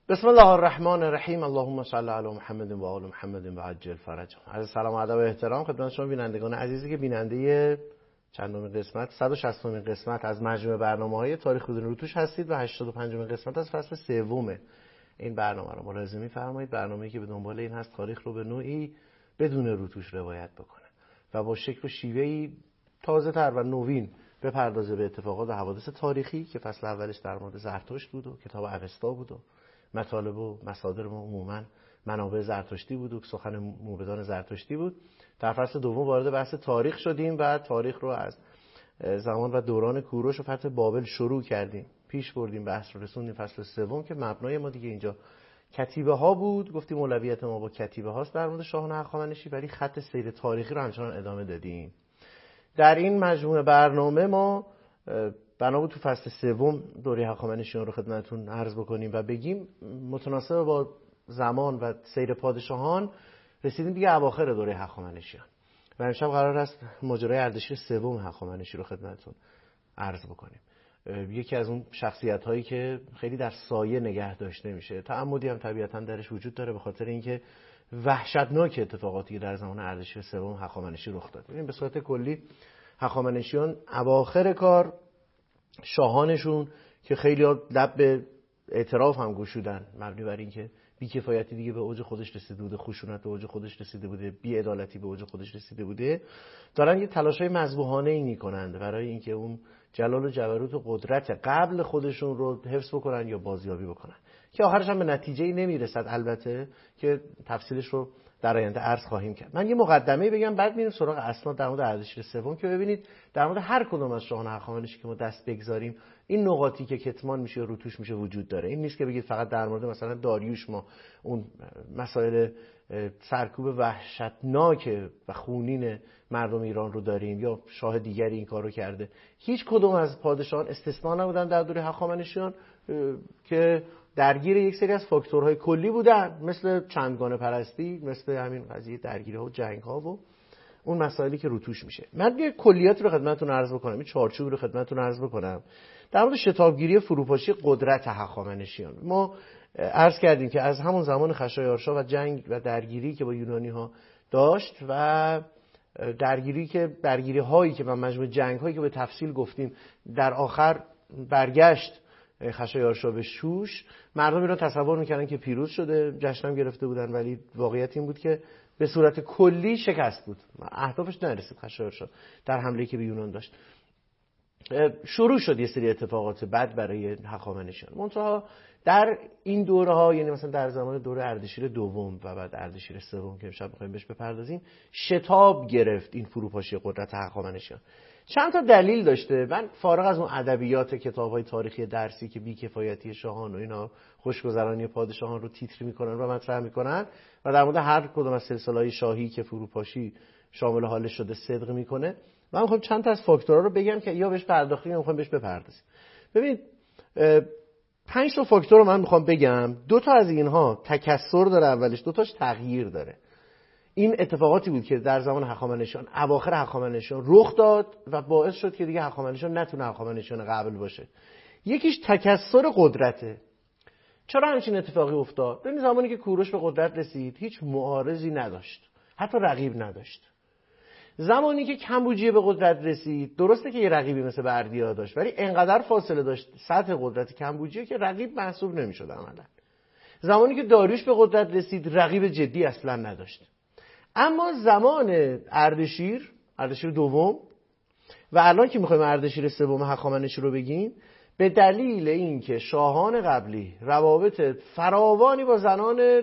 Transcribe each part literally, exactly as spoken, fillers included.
بسم الله الرحمن الرحیم. اللهم صل علی محمد و آل محمد و عجل فرجهم. عرض سلام و ادب و احترام خدمت شما بینندگان عزیزی که بیننده چندمین قسمت صد و شصتمین قسمت از مجموعه برنامه‌های تاریخ بدون روتوش هستید و هشتاد و پنجمین قسمت از فصل سوم این برنامه رو ملاحظه می‌فرمایید. برنامه‌ای که به دنبال این هست تاریخ رو به نوعی بدون روتوش روایت بکنه و با شکل و شیوه‌ای تازه‌تر و نوین بپردازه به اتفاقات و حوادث تاریخی که فصل اولش در مورد زرتشت بود و کتاب اوستا بود و مطالب و مصادر ما عموما منابع زرتشتی بود و سخن موبدان زرتشتی بود. در فصل دوم وارد بحث تاریخ شدیم و تاریخ رو از زمان و دوران کوروش و فتح بابل شروع کردیم، پیش بردیم، بحث رو رسوندیم فصل سوم که مبنای ما دیگه اینجا کتیبه ها بود. گفتیم اولویت ما با کتیبه هاست در مورد شاهان هخامنشی، ولی خط سیر تاریخی رو همچنان ادامه دادیم. در این مجموعه برنامه ما بنا بود تو فصل سوم دوره هخامنشیان رو خدمتتون عرض بکنیم و بگیم متناسب با زمان و سیر پادشاهان رسیدیم دیگه اواخر دوره هخامنشیان و امشب قرار است ماجرای اردشیر سوم هخامنشی رو خدمتتون عرض بکنیم. یکی از اون شخصیت هایی که خیلی در سایه نگه داشته میشه، تعمدی هم طبیعتا درش وجود داره به خاطر اینکه وحشتناک اتفاقاتی که در زمان اردشیر سوم هخامنشی رخ داد. ببین به صورت کلی هخامنشیان اواخر کار شاهانشون که خیلی ها لب به اعتراف هم گشودن مبنی بر اینکه بی‌کفایتی دیگه به اوج خودش رسیده بوده، خشونت به اوج خودش رسیده بوده، بی‌عدالتی به اوج خودش رسیده بوده، دارن یه تلاش‌های مذبوحانه‌ای می‌کنند برای اینکه اون جلال و جبروت و قدرت قبل خودشون رو حفظ بکنن یا بازیابی بکنن که آخرش هم به نتیجه‌ای نمیرسد، البته که تفصیلش رو در آینده عرض خواهیم کرد. من یه مقدمه بگم بعد میریم سراغ اسناد در مورد اردشیر سوم که ببینید در مورد هر کدوم از شاهان هخامنشی که ما دست بگذاریم این نقاطی که کتمان میشه و روتوش میشه وجود داره. این نیست که بگید فقط در مورد مثلا داریوش ما اون مسائل سرکوب وحشتناک و خونین مردم ایران رو داریم یا شاه دیگری این کارو کرده. هیچ کدوم از پادشاهان استثنا نبودن در دوره هخامنشیان که درگیر یک سری از فاکتورهای کلی بودن، مثل چندگانه پرستی، مثل همین قضیه درگیری‌ها و جنگ‌ها و اون مسائلی که روتوش میشه. من یه کلیات رو خدمتتون عرض بکنم، این چارچوب رو خدمتتون عرض بکنم در مورد شتابگیری فروپاشی قدرت هخامنشیان. ما عرض کردیم که از همون زمان خشایارشا و جنگ و درگیری که با یونانی‌ها داشت و درگیری که درگیری هایی که و مجموع جنگ هایی که به تفصیل گفتیم در آخر برگشت خشایارشا به شوش، مردم ایران تصور میکردن که پیروز شده، جشن هم گرفته بودن، ولی واقعیت این بود که به صورت کلی شکست بود، اهدافش نرسید خشایارشا در حمله‌ای که به یونان داشت. شروع شد یه سری اتفاقات بد برای هخامنشیان. منتها در این دوره ها، یعنی مثلا در زمان دوره اردشیر دوم و بعد اردشیر سوم که امشب می‌خوایم بهش بپردازیم، شتاب گرفت این فروپاشی قدرت هخامنشیان. چند تا دلیل داشته. من فارغ از اون ادبیات کتاب‌های تاریخی درسی که بی‌کفایتی شاهان و اینا خوشگذرانی پادشاهان رو تیتر می‌کنن و مطرح می‌کنن و در مورد هر کدوم از سلسله‌های شاهی که فروپاشی شامل حالش شده صدق می‌کنه، من می‌خوام چند تا از فاکتورها رو بگم که یا بهش پرداختیم یا می‌خوام بهش بپردازیم. ببینید پنج تا فاکتور رو من می‌خوام بگم. دو تا از اینها تکثر داره اولش، دو تاش تغییر داره. این اتفاقاتی بود که در زمان هخامنشیان اواخر هخامنشیان رخ داد و باعث شد که دیگه هخامنشیان نتونه هخامنشیان قبل باشه. یکیش تکثر قدرته. چرا همچین اتفاقی افتاد؟ ببین زمانی که کوروش به قدرت رسید هیچ معارضی نداشت، حتی رقیب نداشت. زمانی که کمبوجیه به قدرت رسید درسته که یه رقیبی مثل بردیا داشت، ولی انقدر فاصله داشت سطح قدرت کمبوجیه که رقیب محسوب نمی‌شد عملاً. زمانی که داریوش به قدرت رسید رقیب جدی اصلاً نداشت. اما زمان اردشیر اردشیر دوم و الان که میخوایم اردشیر سوم هخامنشی رو بگیم، به دلیل اینکه شاهان قبلی روابط فراوانی با زنان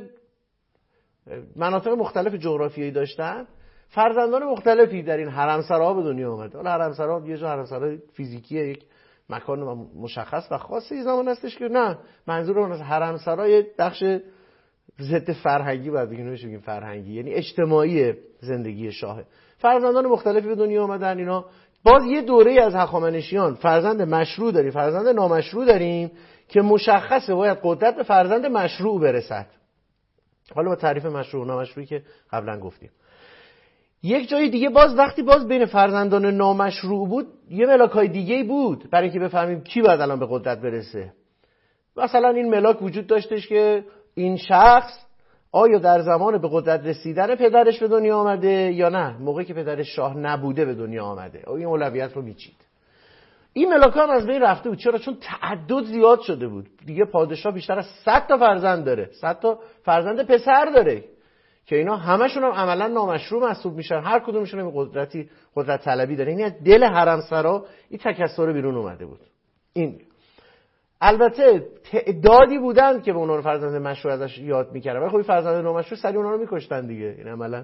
مناطق مختلف جغرافیایی داشتن، فرزندان مختلفی در این حرمسراها به دنیا آمد. حالا حرمسرا یه جا حرمسرای فیزیکیه، یک مکان مشخص و خاصی زمان هستش که نه، منظور اون از حرمسرای بخش ضد فرهنگی باید بگیم، نمیشه بگیم فرهنگی، یعنی اجتماعی زندگی شاهه. فرزندان مختلفی به دنیا آمدن. اینا باز یه دوره از هخامنشیان فرزند مشروع داریم، فرزند نامشروع داریم که مشخصه باید قدرت به فرزند مشروع برسد. حالا با تعریف مشروع و نامشروعی که قبلا گفتیم. یک جای دیگه باز وقتی باز بین فرزندان نامشروع بود یه ملاکای دیگه‌ای بود برای اینکه بفهمیم کی باید الان به قدرت برسه. مثلا این ملاک وجود داشتش که این شخص آیا در زمان به قدرت رسیدن پدرش به دنیا آمده یا نه موقعی که پدرش شاه نبوده به دنیا آمده، این اولویت رو میچید. این ملاک هم از بین رفته بود. چرا؟ چون تعدد زیاد شده بود دیگه. پادشاه بیشتر از صد تا فرزند داره، صد تا فرزند پسر داره که اینا همشون هم عملا نامشروع محسوب میشن، هر کدومشون هم قدرتی قدرت طلبی داره. این دل حرم سرا این تکثر بیرون اومده بود. این البته تعدادی بودن که به اونها فرزند مشروع ازش یاد میکردن، ولی خب فرزند نامشروع سری اونها رو میکشتن دیگه. این عملا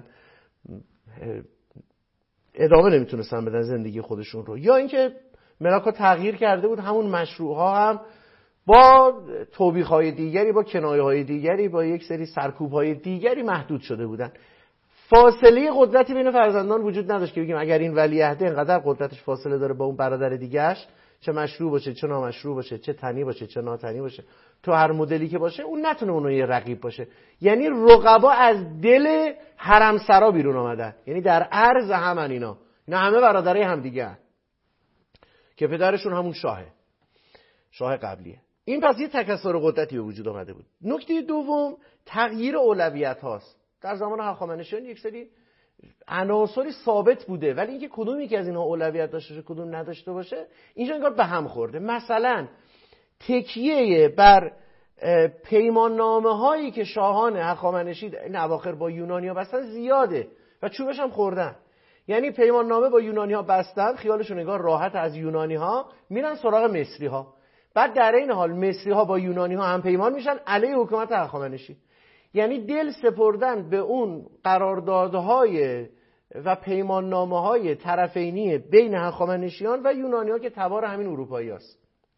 ادامه نمیتونستن بدن زندگی خودشون رو. یا اینکه ملاک‌ها تغییر کرده بود، همون مشروع‌ها هم با توبیخ‌های دیگری، با کنایه‌های دیگری، با یک سری سرکوب‌های دیگری محدود شده بودن. فاصله قدرتی بین فرزندان وجود نداشت که بگیم اگر این ولیعهد اینقدر قدرتش فاصله داره با اون برادر دیگه‌اش، چه مشروع باشه چه نامشروع باشه، چه تنی باشه چه ناتنی باشه، تو هر مدلی که باشه اون نتونه اونو یه رقیب باشه. یعنی رقبا از دل حرمسرا بیرون آمدن، یعنی در عرض همن. اینا اینا همه برادرای هم دیگه هن. که پدرشون همون شاهه، شاه قبلیه. این پس یه تکثر قدرتی به وجود آمده بود. نکته دوم تغییر اولویت هاست. در زمان هخامنشیان یک سری عناصری ثابت بوده، ولی اینکه کدومی که از اینها اولویت داشته باشه کدوم نداشته باشه اینجا انگار به هم خورده. مثلا تکیه بر پیمان نامه هایی که شاهان هخامنشی این اواخر با یونانیا بستن زیاده و چوبش هم خوردن. یعنی پیمان نامه با یونانی ها بستن، خیالشون نگاه راحت از یونانی ها میرن سراغ مصری ها، بعد در این حال مصری ها با یونانی ها هم پیمان میشن علیه حکومت هخامنشی. یعنی دل سپردن به اون قراردادهای و پیمان نامه های طرفینی بین هخامنشیان و یونانی ها که تبار همین اروپایی هست.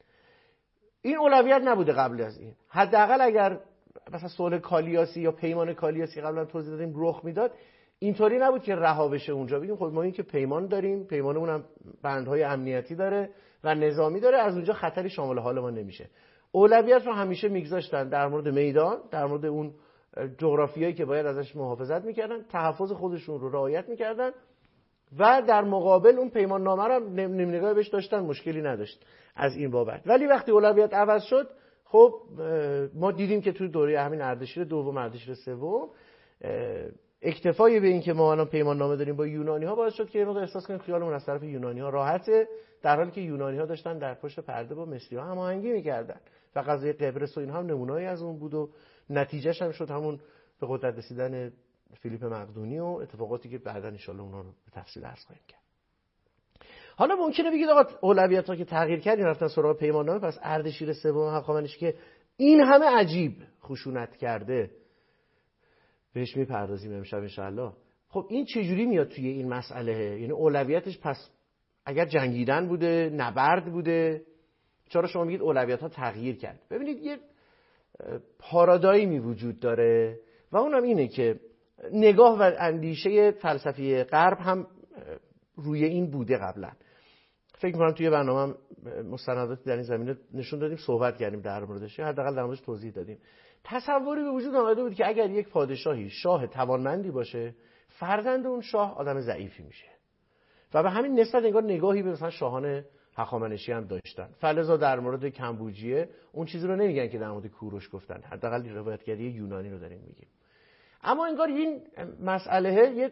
این اولویت نبوده قبل از این. حداقل اگر مثلا صلح کالیاسی یا پیمان کالیاسی قبلا توضیح دادیم رخ میداد، اینطوری نبود که رها بشه اونجا بگیم خب ما این که پیمان داریم، پیمانمون هم بندهای امنیتی داره و نظامی داره، از اونجا خطری شامل حال ما نمیشه. اولویت رو همیشه میگذاشتن در مورد میدان، در مورد اون جغرافیایی که باید ازش محافظت میکردن، تحفظ خودشون رو رعایت میکردن و در مقابل اون پیمان نامه رو نیم نگاه بهش داشتن، مشکلی نداشت از این بابت. ولی وقتی اولویت عوض شد، خب ما دیدیم که توی دوره همین اردشیر دوم، اردشیر سوم، اکتفای به این که ما الان پیمان نامه داریم با یونانی ها باعث شد که ما احساس کنیم خیالمون از طرف یونانی ها راحته، در حالی که یونانی ها داشتن در پشت پرده با مصری ها هماهنگی میکردن و قضیه قبرس و اینها هم نمونه‌ای از اون بود و نتیجهش هم شد همون به قدرت رسیدن فیلیپ مقدونی و اتفاقاتی که بعداً ان شاءالله اونها رو به تفصیل عرض خواهیم کرد. حالا ممکنه بگید آقا اولویت‌ها که تغییر کردین رفتن سراغ پیمان نامه، پس اردشیر سوم هخامنشی که این همه عجیب خشونت کرده بهش میپردازیم امشب ان شاءالله. خب این چجوری میاد توی این مسئله؟ یعنی اولویتش پس اگر جنگیدن بوده، نبرد بوده، چرا شما میگید اولویت‌ها تغییر کرد؟ ببینید یه پارادایمی وجود داره و اونم اینه که نگاه و اندیشه فلسفی غرب هم روی این بوده. قبلا فکر می‌کنم توی برنامه مستنداتی در این زمینه نشون دادیم، صحبت کردیم در موردش، حداقل در موردش توضیح دادیم. تصوری به وجود آمده بود که اگر یک پادشاهی شاه توانمندی باشه، فرزند اون شاه آدم ضعیفی میشه و به همین نسبت انگار نگاهی به مثلا شاهان هخامنشی هم داشتن. فلزا در مورد کمبوجیه اون چیزی رو نمیگن که در مورد کوروش گفتن، حداقل روایتگری یونانی رو داریم میگیم. اما انگار این مسئله یه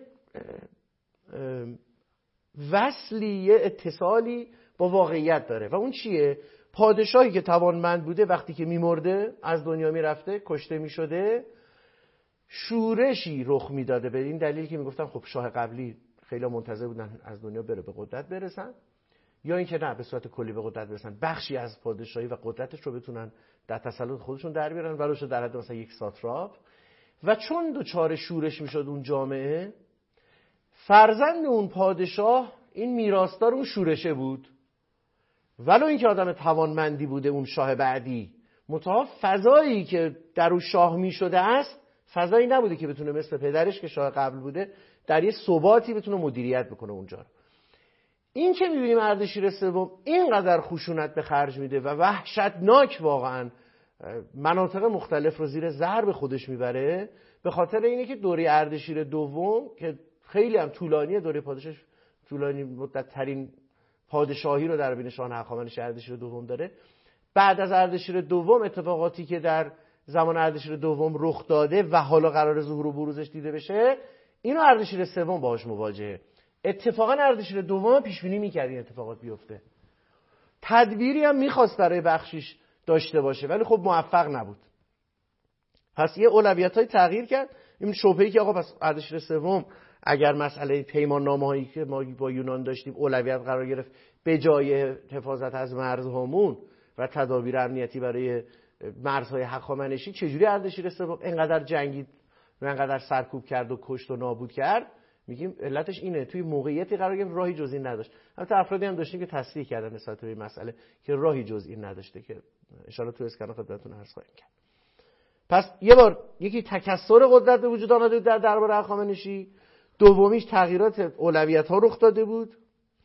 وصلی، یه اتصالی با واقعیت داره و اون چیه؟ پادشاهی که توانمند بوده وقتی که میمرده، از دنیا میرفته، کشته میشده، شورشی رخ میداده. به این دلیل که میگفتن خب شاه قبلی خیلی منتظر بودن از دنیا بره به قدرت برسن، یا اینکه نه به صورت کلی به قدرت برسن، بخشی از پادشاهی و قدرتش رو بتونن در تسلط خودشون در بیارن و روش در حد مثلا یک ساتراپ. و چون دوچار شورش میشد اون جامعه، فرزند اون پادشاه این میراثدار اون شورشه بود، ولو اینکه آدم توانمندی بوده اون شاه بعدی، منتها فضایی که در اون شاه میشده است فضایی نبوده که بتونه مثل پدرش که شاه قبل بوده در یه ثباتی بتونه مدیریت بکنه اونجا رو. این که میبینیم اردشیر سوم اینقدر خشونت به خرج میده و وحشتناک واقعا مناطق مختلف رو زیر ضرب خودش میبره، به خاطر اینه که دوره اردشیر دوم که خیلی هم طولانیه، دوره پادشاهی طولانی مدت ترین پادشاهی رو در بین شاهان هخامنشی اردشیر دوم داره، بعد از اردشیر دوم اتفاقاتی که در زمان اردشیر دوم رخ داده و حالا قرار ظهور و بروزش دیده بشه، اینو اردشیر سوم باهاش مواجهه. اتفاقا اردشیر دوم پیش بینی می‌کرد این اتفاقات بیفته، تدبیری هم می‌خواست برای بخشیش داشته باشه، ولی خب موفق نبود. پس یه اولویت‌های تغییر کرد. این شبهه‌ای که آقا پس اردشیر سوم اگر مسئله پیمان نامه‌هایی که ما با یونان داشتیم اولویت قرار گرفت به جای حفاظت از مرزهامون و تدابیر امنیتی برای مرزهای هخامنشی، چجوری اردشیر سوم اینقدر جنگید و اینقدر سرکوب کرد و کشت و نابود کرد؟ میگیم علتش اینه، توی موقعیتی قرار گرفت راهی جز این نداشت. البته افرادی هم داشتیم که تصریح کردن نسبت به این مسئله که راهی جز این نداشته که ان شاء الله تو اسکان خدمتتون عرض خواهیم کرد. پس یه بار یکی تکثر قدرت به وجود آمده بود در دربار هخامنشی، دومیش تغییرات اولویت‌ها رخ داده بود،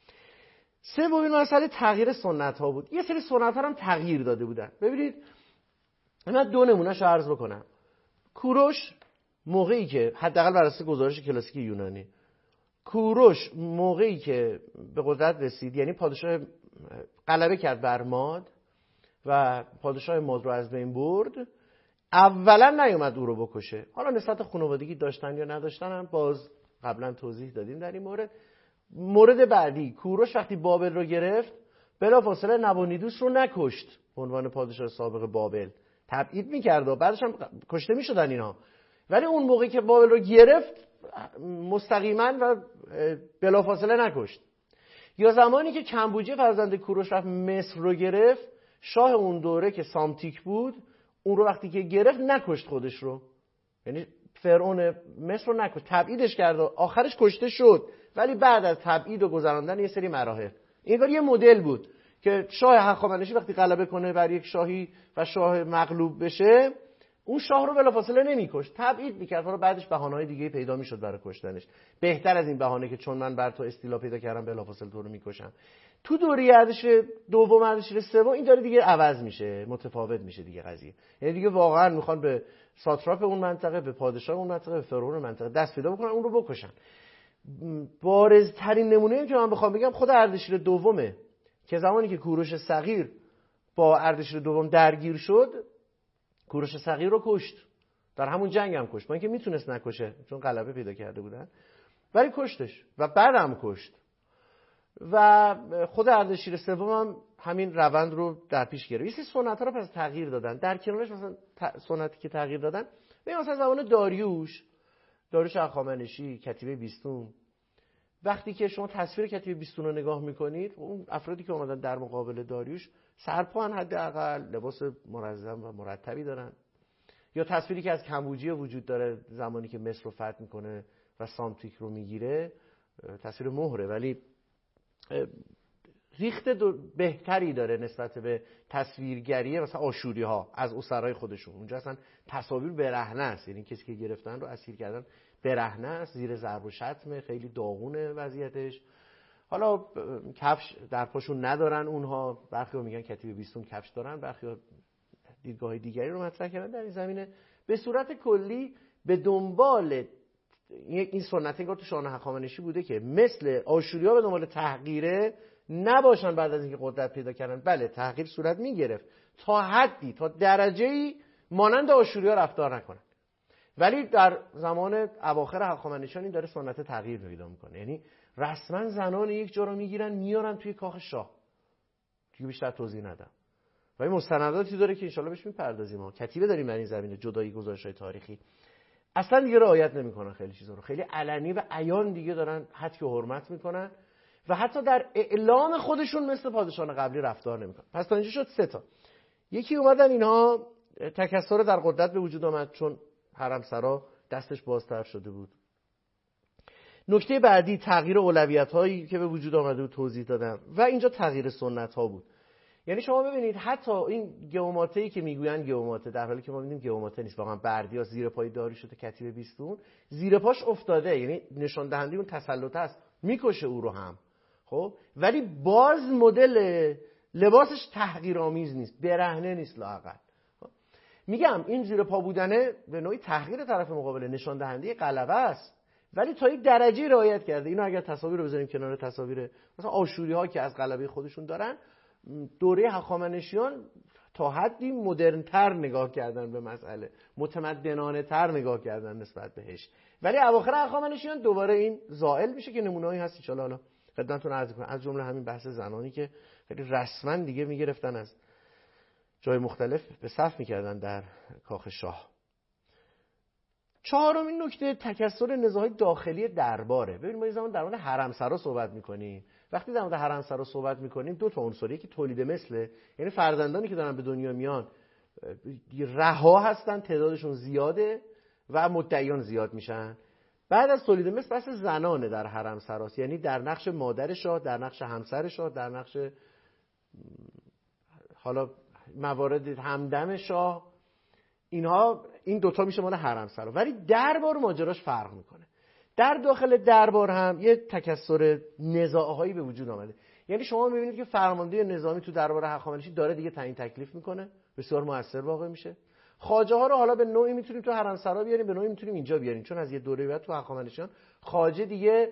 سومین مسئله تغییر سنت‌ها بود. یه سری سنت‌ها هم تغییر داده بودن. ببینید من دو نمونه‌شو عرض بکنم. کوروش موقعی که حداقل بر اساس گزارش کلاسیک یونانی، کوروش موقعی که به قدرت رسید، یعنی پادشاه غلبه کرد بر ماد و پادشاه ماد رو از بین برد، اولا نیومد او رو بکشه. حالا نسبت خانوادگی داشتن یا نداشتن هم باز قبلا توضیح دادیم در این مورد. مورد بعدی، کوروش وقتی بابل رو گرفت بلافاصله نبونیدوس رو نکشت به عنوان پادشاه سابق بابل، تبعید میکرد و بعدش هم کشته میشدن اینا، ولی اون موقعی که بابل رو گرفت مستقیما و بلافاصله نکشت. یا زمانی که کمبوجی فرزند کوروش رفت مصر رو گرفت، شاه اون دوره که سامتیک بود اون رو وقتی که گرفت نکشت خودش رو، یعنی فرعون مصر رو نکشت، تبعیدش کرد و آخرش کشته شد، ولی بعد از تبعید و گذراندن یه سری مراحل. این کار یه مدل بود که شاه هخامنشی وقتی غلبه کنه بر یک شاهی و شاه مغلوب بشه، اون شاه رو بلافاصله نمی‌کشت، تبعید می‌کرد، حالا بعدش بهانه‌های دیگه پیدا می‌شد برای کشتنش، بهتر از این بهانه که چون من بر تو استیلا پیدا کردم بلافاصله تو رو می‌کشم. تو دوره اردشیر دوم اردشیر سوم این داره دیگه عوض میشه، متفاوت میشه دیگه قضیه، یعنی دیگه واقعا میخوان به ساتراپ اون منطقه، به پادشاه اون منطقه، به فرعون منطقه دست پیدا بکنن، اون رو بکشن. بارزترین نمونه که من بخوام بگم خود اردشیر دومه که زمانی که کوروش صغیر با اردشیر دوم درگیر شد، کوروش صغیر رو کشت، در همون جنگ هم کشت، با اینکه میتونست نکشه چون غلبه پیدا کرده بودن، ولی کشتش و بعدم کشت. و خود اردشیر سوم هم همین روند رو در پیش گرفت. یه سری سنت‌ها رو پس تغییر دادن. در کنارش مثلا سنتی که تغییر دادن، ببین مثلا زمان داریوش، داریوش هخامنشی، کتیبه بیستون، وقتی که شما تصویر کتیبه بیستون رو نگاه میکنید، اون افرادی که اومدن در مقابل داریوش سرپان حداقل لباس منظم و مرتبی دارن. یا تصویری که از کمبوجی وجود داره زمانی که مصر رو فتح میکنه و سامتیک رو میگیره، تصویر مهره ولی ریخت بهتری داره نسبت به تصویرگری مثلا آشوری ها از اسرای خودشون. اونجا اصلا تصاویر برهنه است، یعنی کسی که گرفتن رو اسیر کردن برهنه است، زیر ضرب و شتم، خیلی داغونه وضعیتش. حالا کفش در پاشون ندارن اونها، برخی‌ها میگن کتیبه بیستون کفش دارن، برخی‌ها دیدگاه دیگری رو مطرح کردن در این زمینه. به صورت کلی به دنبال این سنت انگار تو شاهنامه هخامنشی بوده که مثل آشوری‌ها به دنبال تحقیره نباشن بعد از اینکه قدرت پیدا کردن. بله تحقیر صورت میگرفت تا حدی، تا درجه‌ای مانند آشوری‌ها رفتار نکنن، ولی در زمان اواخر هخامنشیان این داره سنت تغییر پیدا میکنه، یعنی رسما زنان یک جا رو میگیرن میارن توی کاخ شاه. دیگه بیشتر توضیح ندم. و این مستنداتی داره که ان شاءالله بهش میپردازیم. ما کتیبه داریم در این زمینه، جدایی گزارش‌های تاریخی. اصلا دیگه رعایت نمیکنن خیلی چیزا رو، خیلی علنی و عیان دیگه دارن حد و حرمت میکنن و حتی در اعلام خودشون مثل پادشاهان قبلی رفتار نمیکنن. پس تا اینجا شد سه تا. یکی اومدن اینها تکثر در قدرت به وجود آمد چون حرمسرا دستش بازتر شده بود. نکته بعدی تغییر اولویت‌هایی که به وجود آمده بود توضیح دادم و اینجا تغییر سنت‌ها بود. یعنی شما ببینید حتی این گئوماته‌ای که میگویند گئوماته، در حالی که ما می‌بینیم گئوماته نیست، واقعا بردیا زیر پای داریوش شده کتیبه بیستون زیر پاش افتاده، یعنی نشان دهنده اون تسلط است، میکشه او رو هم. خب ولی باز مدل لباسش تحقیرآمیز نیست، برهنه نیست لااقل. میگم این زیر پا بودنه به نوعی تحقیر طرف مقابل، نشان دهنده غلبه است، ولی تا یک درجه رعایت کرده. اینو اگر تصاویر رو بذاریم کنار تصاویر مثلا آشوری‌ها که از غلبه خودشون دارن، دوره هخامنشیان تا حدی مدرن‌تر نگاه کردن به مسئله، متمدنانه تر نگاه کردن نسبت بهش. ولی اواخر هخامنشیان دوباره این زائل میشه که نمونه‌ای هست ان شاء الله خدمتتون عرض کنم، از جمله همین بحث زنانی که خیلی رسما دیگه میگرفتن از جای مختلف به صف میکردن در کاخ شاه. چهارمین نکته تکثر نزاع‌های داخلی درباره. ببینید ما یه زمان در مورد حرمسرا صحبت میکنیم. وقتی در مورد حرمسرا صحبت میکنیم دو تا عنصره که تولید مثله، یعنی فرزندانی که دارن به دنیا میان رها هستن، تعدادشون زیاده و مدعیان زیاد میشن. بعد از تولید مثل بحث زنانه در حرمسراست، یعنی در نقش مادر شاه، در نقش همسر شاه، در نقش حالا موارد همدم شاه، اینها این دوتا میشه مال حرمسرا. ولی دربار ماجراش فرق میکنه. در داخل دربار هم یه تکثر نزاع‌هایی به وجود آمده. یعنی شما میبینید که فرمانده نظامی تو دربار هخامنشی داره دیگه تعیین تکلیف میکنه، بسیار موثر واقع میشه. خواجه ها رو حالا به نوعی میتونیم تو حرمسرا بیاریم، به نوعی میتونیم اینجا بیاریم، چون از یه دوره بعد تو هخامنشیان خواجه دیگه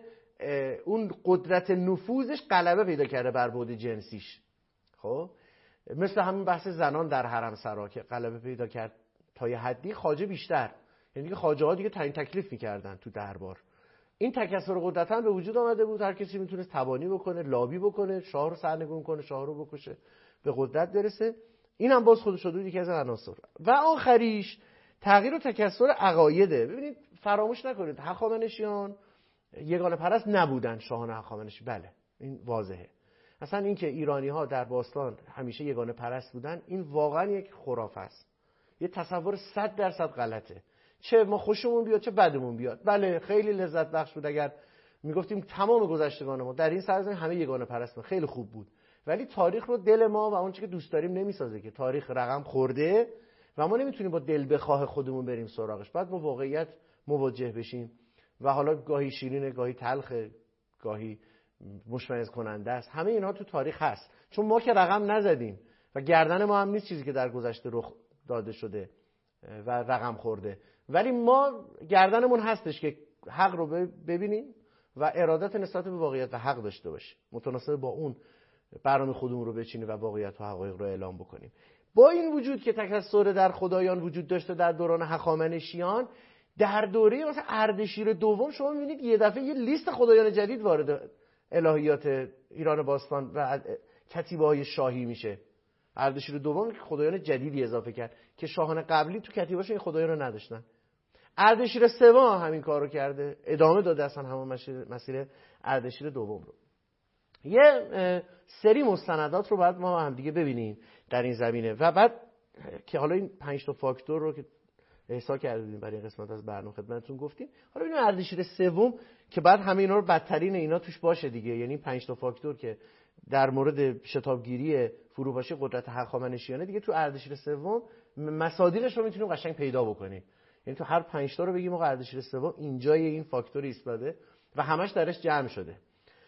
اون قدرت نفوذش غلبه پیدا کرده بر بعد جنسیش. خب مثل همین بحث زنان در حرمسرا که غلبه پیدا کرد تا یه حدی، خواجه بیشتر، یعنی که خواجه ها دیگه تعیین تکلیف میکردن تو دربار. این تکثر قدرت هم به وجود آمده بود، هر کسی میتونست تبانی بکنه، لابی بکنه، شاه رو سرنگون کنه، شاه رو بکشه، به قدرت برسه. این هم باز خودش شده یکی از عناصر. و آخریش تغییر و تکثر عقایده. ببینید فراموش نکنید هخامنشیان یگانه پرست نبودن، شاهان هخامنشی، بله این واضحه. اصلا این که ایرانی ها در باستان همیشه یگانه پرست بودن این واقعا یک خرافه است، یه تصور صد درصد غلطه. چه ما خوشمون بیاد چه بدمون بیاد، بله خیلی لذت بخش بود اگر میگفتیم تمام گذشتگان ما در این سرزمین همه یگانه پرست، خیلی خوب بود. ولی تاریخ رو دل ما و اون چیزی که دوست داریم نمیسازه، که تاریخ رقم خورده و ما نمیتونیم با دل بخواه خودمون بریم سراغش. بعد با واقعیت مواجه بشیم و حالا گاهی شیرینه، گاهی تلخه، گاهی مشمئز کننده است. همه اینها تو تاریخ هست، چون ما که رقم نزدیم و گردن ما هم نیست چیزی که در گذشته رخ داده شده و رقم خورده. ولی ما گردنمون هستش که حق رو ببینیم و ارادت نسبت به واقعیت و حق داشته باشیم، متناسب با اون برنامه خودمون رو بچینیم و واقعیت و حقایق رو اعلام بکنیم. با این وجود که تکثر در خدایان وجود داشته در دوران هخامنشیان، در دوره مثلا اردشیر دوم شما می‌بینید یه دفعه یه لیست خدایان جدید وارد الهیات ایران باستان و کتیبه‌های شاهی میشه. اردشیر دوم که خدایان جدیدی اضافه کرد که شاهان قبلی تو کتیبه‌شون این خدایان رو نداشتن. اردشیر سوم همین کارو کرده، ادامه داده اصلا همون مسیر اردشیر دوم رو. یه سری مستندات رو باید ما هم دیگه ببینیم در این زمینه و بعد که حالا این پنج تا فاکتور رو که احسا کردیم برای این قسمت از برنامه خدمتتون گفتیم، حالا ببینیم اردشیر سوم که بعد همه اینا رو بدترین اینا توش باشه دیگه، یعنی پنج تا فاکتور که در مورد شتابگیری فروپاشی قدرت هخامنشیانه دیگه تو اردشیر سوم مصادیقش رو میتونیم قشنگ پیدا بکنیم. یعنی تو هر پنج تا رو بگیم آقا اردشیر سوم اینجای این فاکتور ایستاده و همش درش جمع شده.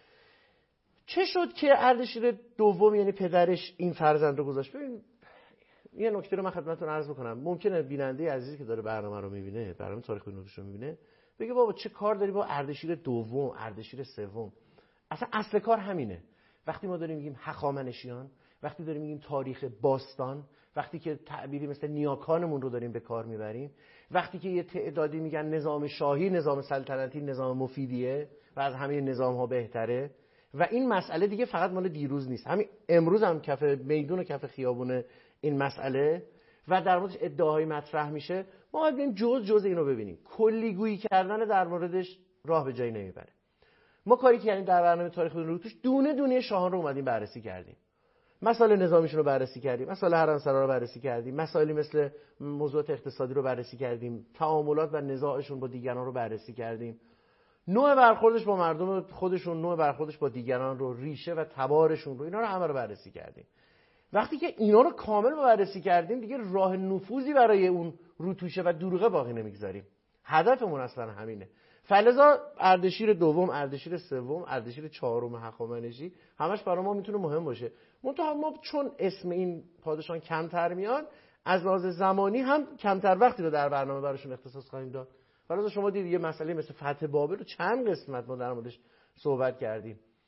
چه شد که اردشیر دوم یعنی پدرش این فرزند رو گذاشت؟ ببین یه نکته رو من خدمتتون عرض بکنم. ممکنه بیننده عزیزی که داره برنامه رو میبینه، برنامه تاریخ نوروش رو میبینه، بگه بابا چه کار داری با اردشیر دوم، اردشیر سوم؟ اصلا اصل کار همینه. وقتی ما داریم میگیم هخامنشیان، وقتی داریم میگیم تاریخ باستان، وقتی که تعبیری مثل نیاکانمون رو داریم به کار میبریم، وقتی که یه تعدادی میگن نظام شاهی، نظام سلطنتی نظام مفیدیه و از همه نظام‌ها بهتره و این مسئله دیگه فقط مال دیروز نیست، همین امروز هم کف میدون و کف خیابون این مسئله و در موردش ادعاهای مطرح میشه، ما باید بریم جز جز اینو ببینیم. کلیگویی کردن در موردش راه به جایی نمیبره. ما کاری که کردیم در برنامه تاریخ رو توش دونه دونه شاهان رو اومدیم بررسی کردیم، مسائل نظامیشون رو بررسی کردیم، مسائل حرمسرا رو بررسی کردیم، مسائلی مثل موضوعات اقتصادی رو بررسی کردیم، تعاملات و نزاعشون با دیگران رو بررسی کردیم، نوع برخوردش با مردم خودشون، نوع برخوردش با دیگران رو، ریشه و تبارشون رو، اینا رو همه رو بررسی کردیم. وقتی که اینا رو کامل بررسی کردیم دیگه راه نفوذی برای اون روتوشه و دروغه باقی نمیگذاریم. هدفمون اصلا همینه. فلذا اردشیر دوم، اردشیر سوم، اردشیر چهارم هخامنشی همش برای ما میتونه مهم باشه. منتها ما چون اسم این پادشاهان کمتر میاد، از لحاظ زمانی هم کمتر وقتی رو در برنامه براشون اختصاص خواهیم داد. فلذا شما دید یه مسئله مثل فتح بابل رو چند قسمت ما در موردش صحبت کردیم.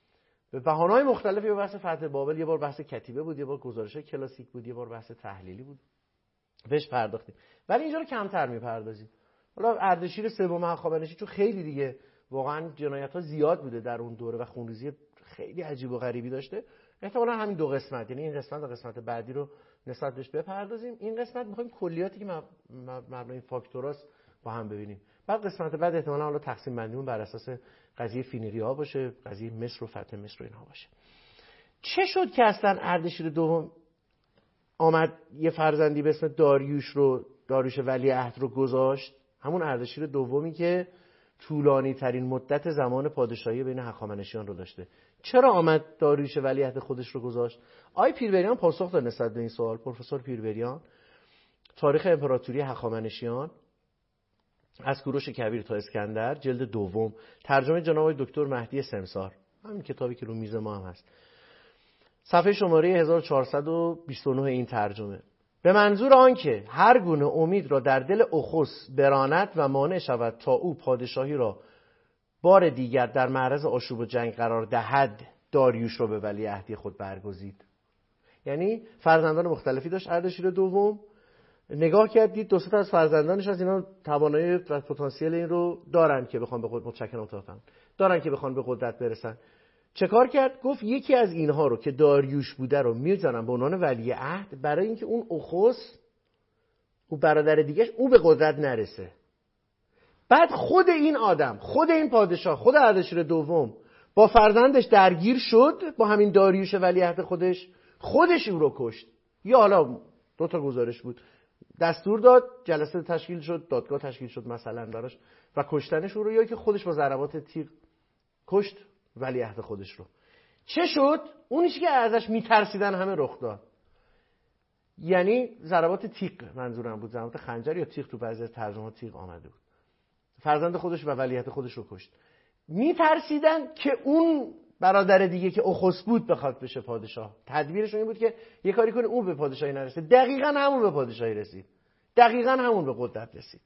به بهانه‌های مختلفی به بحث فتح بابل، یه بار بحث کتیبه بود، یه بار گزارش کلاسیک بود، یه بار بحث تحلیلی بود، بهش پرداختیم. ولی اینجا رو کمتر میپردازیم. حالا اردشیر سوم هخامنشی چون خیلی دیگه واقعا جنایت‌ها زیاد بوده در اون دوره و خونریزی خیلی عجیب و غریبی داشته، احتمالاً همین دو قسمت، یعنی این قسمت و قسمت بعدی رو نسبت بهش بپردازیم. این قسمت می‌خوایم کلیاتی که مبنای این فاکتوراست با هم ببینیم. بعد قسمت بعد احتمالاً حالا تقسیم بندیمون بر اساس قضیه فینیری‌ها باشه، قضیه مصر و فتح مصر و اینها باشه. چه شد که اصلا اردشیر دوم آمد یه فرزندی به اسم داریوش رو داریوش ولیعهد رو گذاشت؟ همون اردشیر دومی که طولانی ترین مدت زمان پادشاهی بین هخامنشیان رو داشته. چرا آمد داریوش ولیعهد خودش رو گذاشت؟ آقای پیربریان پاسخ داد نسبت به این سوال. پروفسور پیربریان تاریخ امپراتوری هخامنشیان از کوروش کبیر تا اسکندر جلد دوم، ترجمه جناب آقای دکتر مهدی سمسار، همین کتابی که رو میز ما هم هست، صفحه شماره هزار و چهارصد و بیست و نه این ترجمه. به منظور آنکه هر گونه امید را در دل اخوس براند و مانع شود تا او پادشاهی را بار دیگر در معرض آشوب و جنگ قرار دهد، داریوش را به ولیعهدی خود برگزید. یعنی فرزندان مختلفی داشت اردشیر دوم، نگاه کردید دو سه تا از فرزندانش از اینا توانایی و پتانسیل این رو دارن که بخوان به قدرت متشکن اتفاقا دارن که بخوان به قدرت برسن. چه کار کرد؟ گفت یکی از اینها رو که داریوش بوده رو میذارم به عنوان ولیعهد برای اینکه اون اخوس او برادر دیگه‌اش او به قدرت نرسه. بعد خود این آدم، خود این پادشاه، خود اردشیر دوم با فرزندش درگیر شد با همین داریوش ولیعهد خودش، خودش او رو کشت. یا حالا دو تا گزارش بود، دستور داد جلسه تشکیل شد، دادگاه تشکیل شد مثلا براش و کشتنش او رو، یا که خودش با ضربات تیغ کشت ولیعهد خودش رو. چه شد؟ اونیش که ازش میترسیدن همه رخ داد. یعنی ضربات تیغ منظورم بود، ضربات خنجر یا تیغ، تو بعضی از ترجمه‌ها تیغ آمده بود. فرزند خودش و ولیعهد خودش رو کشت. میترسیدن که اون برادر دیگه که اخوس بود بخواد بشه پادشاه. تدبیرش این بود که یه کاری کنه اون به پادشاهی نرسه. دقیقاً همون به پادشاهی رسید. دقیقاً همون به قدرت رسید.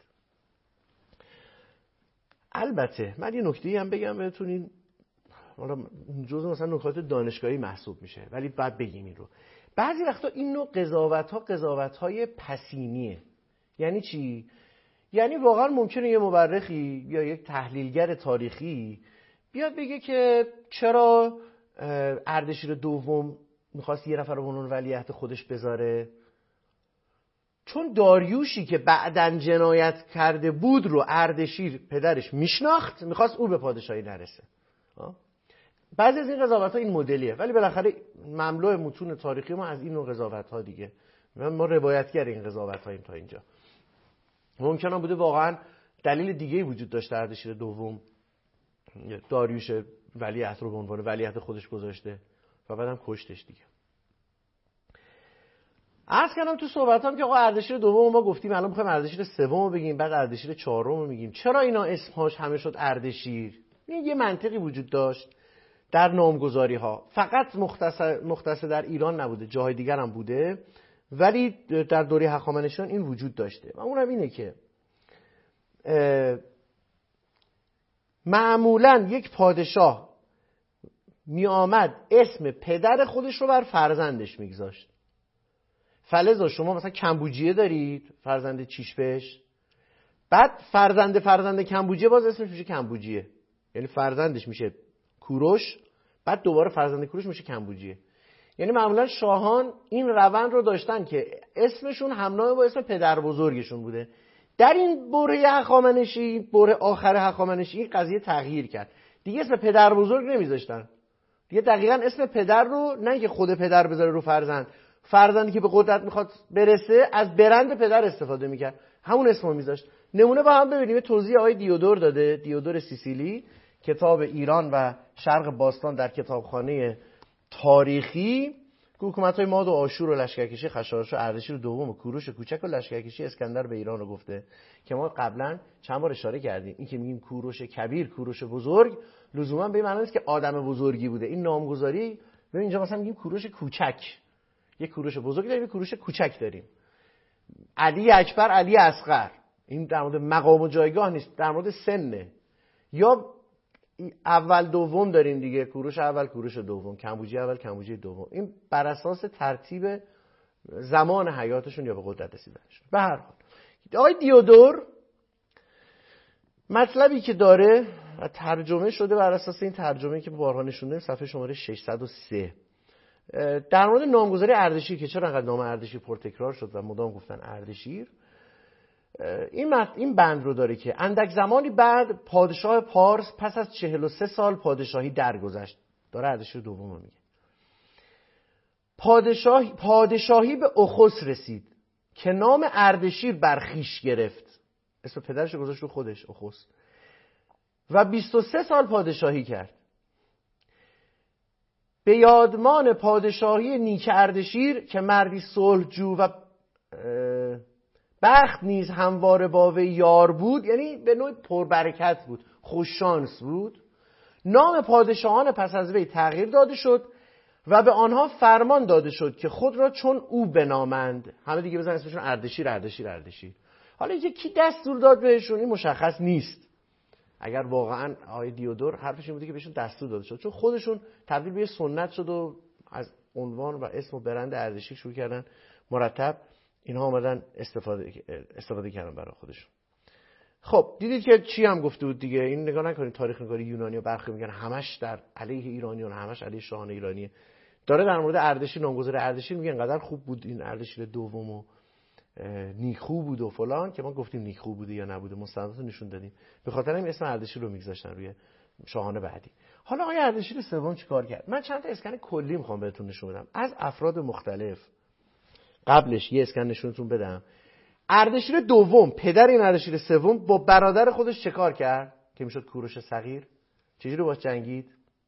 البته من یه نکته‌ای هم بگم بهتون، این حالا جزء مثلا نکات دانشگاهی محسوب میشه ولی بعد بگیم این رو. بعضی وقتا این نوع قضاوت‌ها قضاوت‌های پسینیه. یعنی چی؟ یعنی واقعا ممکنه یه مورخی یا یک تحلیلگر تاریخی بیاد بگه که چرا اردشیر دوم میخواست یه نفر رو به عنوان ولیعهد خودش بذاره؟ چون داریوشی که بعدن جنایت کرده بود رو اردشیر پدرش میشناخت، میخواست او به پادشاهی نرسه. بعضی از این قضاوت‌ها این مدلیه، ولی بالاخره مملو متون تاریخی ما از این نوع قضاوت‌ها دیگه، ما روایتگر این قضاوت‌هاییم تا اینجا. ممکنه بوده واقعا دلیل دیگه‌ای وجود داشته اردشیر دوم داریوش ولیعهد رو به عنوان ولیعهد خودش گذاشته و بعدم کشتش دیگه. عرض کردم تو صحبتام که آقا اردشیر دوم ما گفتیم، الان می‌خوایم اردشیر سوم رو بگیم، بعد اردشیر چهارم رو میگیم. چرا اینا اسمهاش همه شد اردشیر؟ این یه منطقی وجود داشت در نامگذاری‌ها. فقط مختص مختص در ایران نبوده، جاهای دیگر هم بوده، ولی در دوره هخامنشیان این وجود داشته و اونم اینه که معمولاً یک پادشاه می آمد اسم پدر خودش رو بر فرزندش میگذاشت. فلذا شما مثلا کمبوجیه دارید، فرزند چیشپش، بعد فرزند فرزند کمبوجیه باز اسمش میشه کمبوجیه، یعنی فرزندش میشه کوروش، بعد دوباره فرزند کوروش میشه کمبوجیه. یعنی معمولا شاهان این روند رو داشتن که اسمشون همنام با اسم پدر بزرگشون بوده. در این بره هخامنشی، بره آخر هخامنشی، این قضیه تغییر کرد. دیگه اسم پدر بزرگ نمیذاشتن. دیگه دقیقاً اسم پدر رو نه که خود پدر بذاره رو فرزند، فرزندی که به قدرت میخواد برسه از برند پدر استفاده میکرد، همون اسمو میذاشت. نمونه با هم ببینیم. توضیح آقای دیودور داده، دیودور سیسیلی، کتاب ایران و شرق باستان در کتابخانه تاریخی، که حکومت‌های ماد و آشور و لشکرکشی خشایارش و اردشیر دوم و کوروش کوچک و لشکرکشی اسکندر به ایران رو گفته که ما قبلا چند بار اشاره کردیم. این که میگیم کوروش کبیر، کوروش بزرگ، لزوما به این معنی نیست که آدم بزرگی بوده. این نامگذاری، ببین اینجا مثلا میگیم کوروش کوچک، یک کوروش بزرگ داریم، یک کوروش کوچک داریم. علی اکبر، علی اصغر، این در مورد مقام و جایگاه نیست، در مورد سنه. یا اول دوم داریم دیگه، کوروش اول کوروش دوم، کمبوجی اول کمبوجی دوم. این بر اساس ترتیب زمان حیاتشون یا به قدرت رسیدنشون. به هر حال آقای دیودور مطلبی که داره و ترجمه شده بر اساس این ترجمه‌ای که بارها نشوندیم صفحه شماره ششصد و سه در مورد نامگذاری اردشیر که چرا انقدر نام اردشیر پرتکرار شد و مدام گفتن اردشیر، این این بند رو داره که اندک زمانی بعد پادشاه پارس پس از چهل و سه سال پادشاهی درگذشت. داره اردشیر دوم رو میگه. پادشاهی پادشاهی به اخوس رسید که نام اردشیر برخیش گرفت، اسم پدرش گذاشت رو خودش اخوس، و بیست و سه سال پادشاهی کرد. به یادمان پادشاهی نیک اردشیر که مردی صلحجو و بخت نیز همواره با وی یار بود، یعنی به نوع پربرکت بود، خوششانس بود، نام پادشاهان پس از وی تغییر داده شد و به آنها فرمان داده شد که خود را چون او بنامند. همه دیگه بزن اسمشون اردشیر اردشیر اردشیر. حالا یکی دستور داد بهشون این مشخص نیست. اگر واقعا آقای دیودور حرفش این بوده که بهشون دستور داده شد، چون خودشون تبدیل به سنت شد و از عنوان و اسم و برند اردشیر شروع کردن مرتب اینها آمدن استفاده استفاده کردن برای خودشون. خب دیدید که چی هم گفته بود دیگه. این نگاه نکنید تاریخ نگاری یونانی و برخی میگن همش در علیه ایرانیان، همش علیه شاهان ایرانیه. داره در مورد اردشیر، نامگذاری اردشیر میگه انقدر خوب بود این اردشیر دومو، نیکو بود و فلان، که ما گفتیم نیکو بوده یا نبوده، مستندات نشون دادیم. به خاطر این اسم اردشیر رو میگذاشتن روی شاهان بعدی. حالا آقای اردشیر سوم چیکار کرد؟ من چند تا اسکن کلی میخوام بهتون نشون بدم از افراد مختلف. قبلش یه اسکن نشونتون بدم. اردشیر دوم، پدر این اردشیر سوم، با برادر خودش چه کار کرد که میشد کوروش صغیر؟ چجوری باش جنگید؟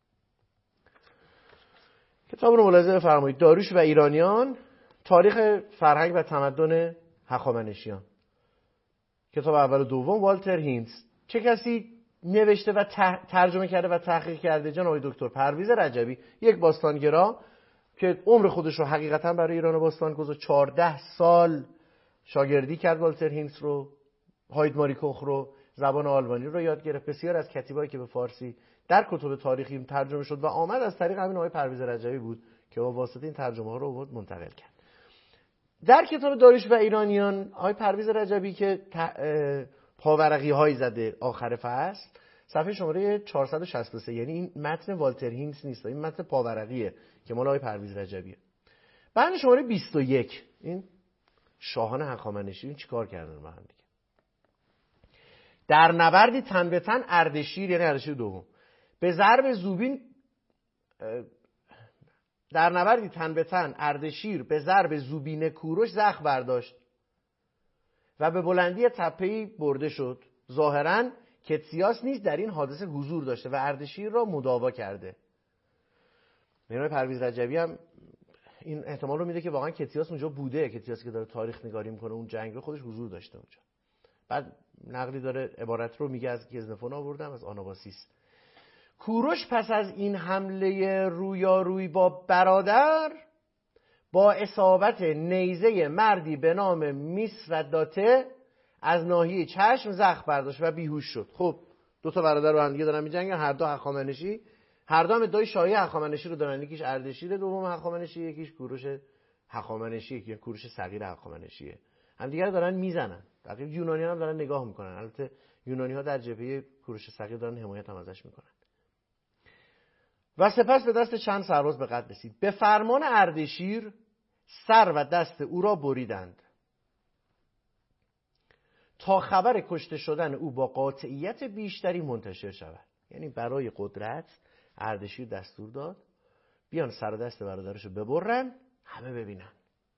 کتاب رو ملاحظه بفرمایید. داریوش و ایرانیان، تاریخ فرهنگ و تمدن هخامنشیان، کتاب اول و دوم، والتر هینز. چه کسی نوشته و ترجمه کرده و تحقیق کرده؟ جناب آقای دکتر پرویز رجبی، یک باستانگرا که عمر خودش رو حقیقتا برای ایران باستان گذاشت. چهارده سال شاگردی کرد والتر هینز رو، هاید ماری کوخ رو، زبان آلمانی رو یاد گرفت. بسیار از کتیبایی که به فارسی در کتب تاریخی ترجمه شد و آمد از طریق همین آقای پرویز رجبی بود که با واسطه این ترجمه ها رو آورد منتقل کرد. در کتاب داریوش و ایرانیان آقای پرویز رجبی که پاورقی هایی زده آخر فصل، صفحه شماره چهارصد و شصت و سه، یعنی این متن والتر هینز نیست، این متن پاورقیه که مال آقای پرویز رجبیه. بند شماره بیست و یک، این شاهان هخامنشی این چیکار کردن با هم دیگه؟ در نبردی تن به تن اردشیر، یعنی اردشیر دوم، به ضرب زوبین در نبردی تن به تن اردشیر به ضرب زوبین کوروش زخم برداشت و به بلندی تپه‌ای برده شد. ظاهراً کتسیاس نیز در این حادثه حضور داشته و اردشیر را مداوا کرده. میرای پرویز رجبی هم این احتمال رو میده که واقعا کتسیاس اونجا بوده، کتسیاسی که داره تاریخ نگاری میکنه اون جنگ رو خودش حضور داشته اونجا. بعد نقلی داره عبارت رو میگه از گزنفون آوردم، از آناباسیس. کوروش پس از این حمله رویارویی با برادر با اصابت نیزه مردی به نام میسرداته از ناحیه چشم زخم برداشت و بیهوش شد. خب دو تا برادر رو هم دیگه دارن میجنگن، هر دو هخامنشی، هر دو هم ادعای شاهی هخامنشی رو دارن. یکیش اردشیر دوم هخامنشی، یکیش کوروش هخامنشی، یکی کوروش صغیر هخامنشیه. هم دیگه دارن میزنن. تقریبا یونانیان هم دارن نگاه میکنن. البته یونانی‌ها در جبهه کوروش صغیر دارن حمایت هم ازش میکنن. و سپس به دست چند سرباز به قتل رسید. به فرمان اردشیر سر و دست او را بریدند تا خبر کشته شدن او با قاطعیت بیشتری منتشر شود. یعنی برای قدرت اردشیر دستور داد بیان سر و دست برادرشو ببرن، همه ببینن.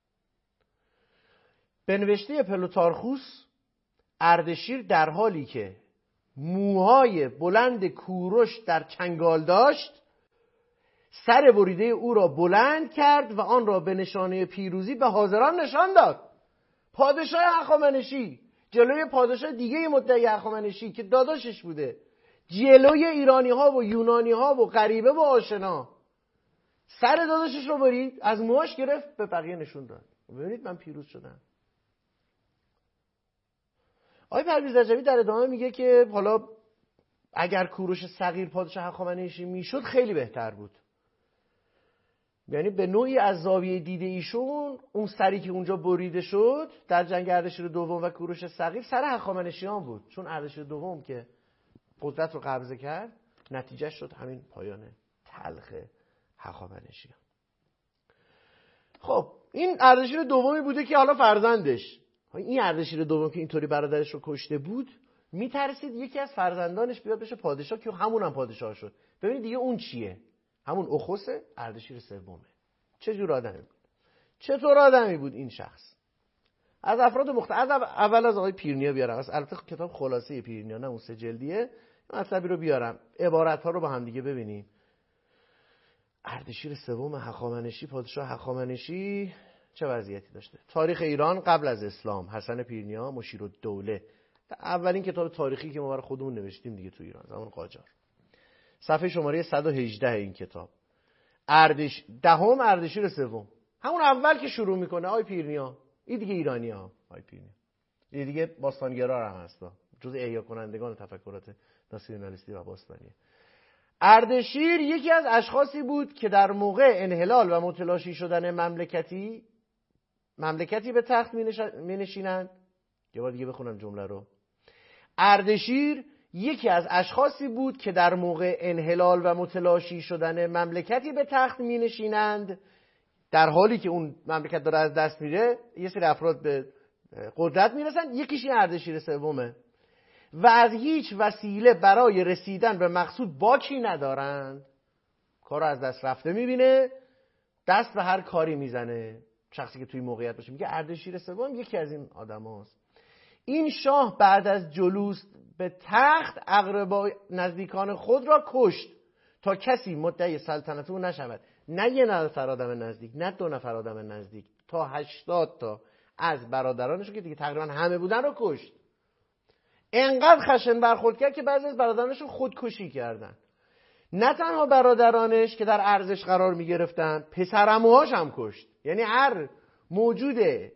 به نوشته پلوتارخوس، اردشیر در حالی که موهای بلند کوروش در چنگال داشت، سر بریده او را بلند کرد و آن را به نشانه پیروزی به حاضران نشان داد. پادشاه هخامنشی جلوی پادشاه دیگه مدعی هخامنشی که داداشش بوده، جلوی ایرانی ها و یونانی ها و غریبه و آشنا، سر داداشش رو برید، از موهاش گرفت به بقیه نشون داد. ببینید من پیروز شدم. آقای پرویز رجبی در ادامه میگه که حالا اگر کوروش صغیر پادشاه هخامنشی میشد خیلی بهتر بود. یعنی به نوعی از زاویه دید ایشون اون سری که اونجا بریده شد در جنگ اردشیر دوم و کوروش صغیر سر هخامنشیان بود، چون اردشیر دوم که قدرت رو قبضه کرد نتیجه شد همین پایان تلخ هخامنشیان. خب این اردشیر دومی بوده که حالا فرزندش، این اردشیر دوم که اینطوری برادرش رو کشته بود میترسید یکی از فرزندانش بیاد بشه پادشاه، که همون هم پادشاه شد. ببینید دیگه اون چیه؟ همون اخوس اردشیر سومه. چه جور آدمی بود؟ چطور آدمی بود این شخص؟ از افراد مختلف، از اول از آقای پیرنیا بیارم، از البته کتاب خلاصه پیرنیا، نه اون سه جلدیه، مطلبی رو بیارم، عبارت ها رو با هم دیگه ببینیم. اردشیر سوم هخامنشی، پادشاه هخامنشی چه وضعیتی داشته؟ تاریخ ایران قبل از اسلام، حسن پیرنیا، مشیرالدوله، اولین کتاب تاریخی که ما برای خودمون نوشتیم دیگه تو ایران، زمان قاجار. صفحه شماره صد و هجده این کتاب. اردش دهم اردشیر سوم، همون اول که شروع میکنه آی پیرنیا، این دیگه ایرانی ها، آی پیرنیا این دیگه باستانگرا هم هستا، جز احیا کنندگان تفکرات ناسیونالیستی و باستانیه. اردشیر یکی از اشخاصی بود که در موقع انحلال و متلاشی شدن مملکتی مملکتی به تخت می نشینند. یه بار دیگه بخونم جمله رو. اردشیر یکی از اشخاصی بود که در موقع انحلال و متلاشی شدن مملکتی به تخت می نشینند. در حالی که اون مملکت داره از دست میره یه سری افراد به قدرت میرسن، یکیش این اردشیر سومه و از هیچ وسیله برای رسیدن به مقصود باکی ندارند. کارو از دست رفته میبینه، دست به هر کاری میزنه. شخصی که توی موقعیت باشه میگه اردشیر سوم یکی از این آدماست. این شاه بعد از جلوس به تخت اقربا نزدیکان خود را کشت تا کسی مدعی سلطنت او نشود. نه یه نفر آدم نزدیک، نه دو نفر آدم نزدیک، تا هشتاد تا از برادرانش که دیگه تقریبا همه بودن رو کشت. انقدر خشن برخورد کرد که بعضی از برادرانش خودکشی کردن. نه تنها برادرانش که در ارزش قرار می گرفتن، پسرعموهاش هم کشت. یعنی هر موجود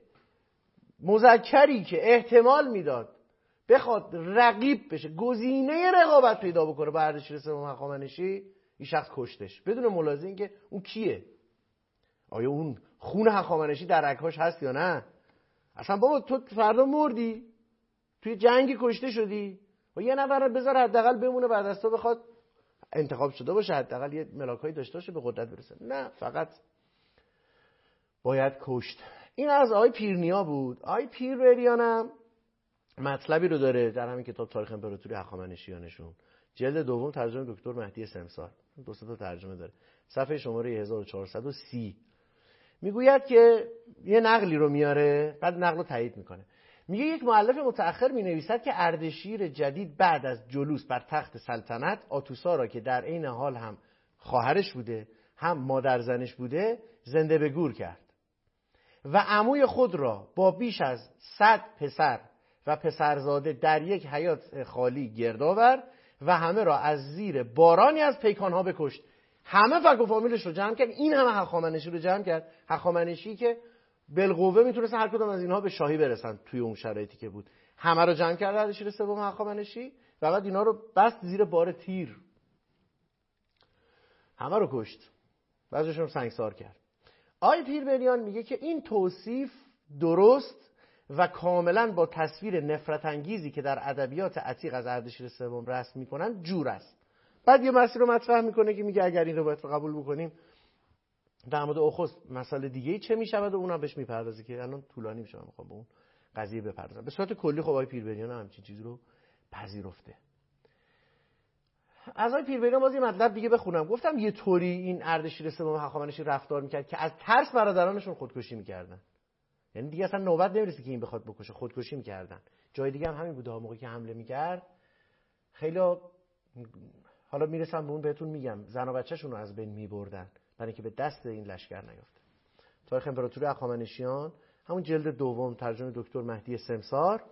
مذکری که احتمال میداد بخواد رقیب بشه، گزینه رقابت پیدا بکنه با اردشیر سوم هخامنشی، این شخص کشتش بدون ملاحظه اینکه اون کیه. آیا اون خون هخامنشی در رگ‌هاش هست یا نه؟ اصلا بابا تو فردا مردی، توی جنگی کشته شدی و یه نفر بذار حداقل بمونه بعد از تو بخواد انتخاب شده باشه، حداقل یه ملاکایی داشته باشه به قدرت برسه. نه، فقط باید کشت. این از آقای پیرنیا بود. آقای پیرنیا مطلبی رو داره در همین کتاب تاریخ امپراتوری هخامنشیانشون، جلد دوم، ترجمه دکتر مهدی سمسار، دو سه تا ترجمه داره. صفحه شماره هزار و چهارصد و سی میگوید که یه نقلی رو میاره، بعد نقل رو تایید میکنه. میگه یک مؤلف متأخر مینویسد که اردشیر جدید بعد از جلوس بر تخت سلطنت آتوسا را که در عین حال هم خواهرش بوده هم مادر زنش بوده زنده به گور کرد و عموی خود را با بیش از صد پسر و پسرزاده در یک حیاط خالی گرد آورد و همه را از زیر بارانی از پیکانها بکشت. همه فک و فامیلش رو جمع کرد، این همه هخامنشی رو جمع کرد. هخامنشی که بالقوه میتونست هر کدوم از اینها به شاهی برسن توی اون شرایطی که بود. همه رو جمع کرد اردشیر سوم هخامنشی و بعد اینا رو بست زیر بار تیر، همه رو کشت، بعضیشون رو سنگسار کرد. آقای پیربریان میگه که این توصیف درست و کاملا با تصویر نفرت انگیزی که در ادبیات عتیق از اردشیر سوم رسم میکنن جور است. بعد یه مسئله رو مطرح میکنه که میگه اگر این رو باید قبول بکنیم در مورد اخوست مسئله دیگه چه میشود و اونم بهش میپردازه که الان طولانی میشه، من میخوام به اون قضیه بپردازم. به صورت کلی خب آقای پیربریان هم همچین چیزی رو پذیرفته. از آقای پیربریان باز یه مطلب دیگه بخونم. گفتم یه طوری این اردشیر سوم هخامنشی رفتار میکرد که از ترس برادرانشون خودکشی میکردن. یعنی دیگه اصلا نوبت نمیرسه که این بخواد بکشه، خودکشی میکردن. جای دیگه هم همین بوده، موقعی که حمله میکرد خیلی حالا میرسم به اون بهتون میگم زن و بچه‌شون رو از بین میبردن برای اینکه به دست این لشکر نیافته. تاریخ امپراتوری هخامنشیان، همون جلد دوم، ترجمه دکتر مهدی سمسار،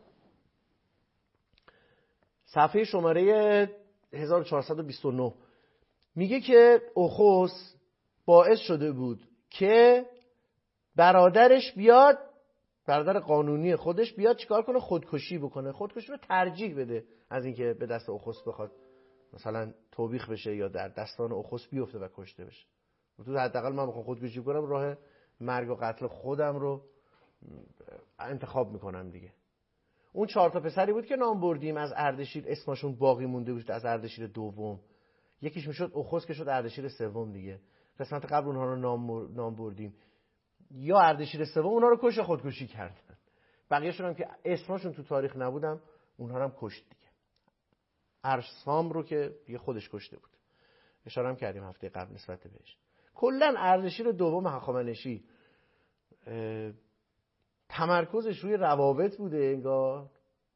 صفحه شماره هزار و چهارصد و بیست و نه میگه که اخوس باعث شده بود که برادرش بیاد، برادر قانونی خودش بیاد چیکار کنه؟ خودکشی بکنه. خودکشی رو ترجیح بده از اینکه به دست اخوس بخواد مثلا توبیخ بشه یا در دستان اخوس بیفته و کشته بشه. تو حداقل من بخوام خودکشی کنم، راه مرگ و قتل خودم رو انتخاب میکنم دیگه. اون چهار تا پسری بود که نام بردیم از اردشیر، اسمشون باقی مونده بود از اردشیر دوم. یکیش میشد اخوس که شد اردشیر سوم دیگه. قسمت قبل اونها رو نام نام بردیم. یا اردشیر سوم اونها رو کش خودکشی کردن. بقیه‌شون هم که اسمشون تو تاریخ نبودم اونها رو هم کشت دیگه. ارسام رو که دیگه خودش کشته بود. اشاره هم کردیم هفته قبل نسبت بهش. کلا اردشیر دوم هخامنشی تمرکزش روی روابط بوده انگار.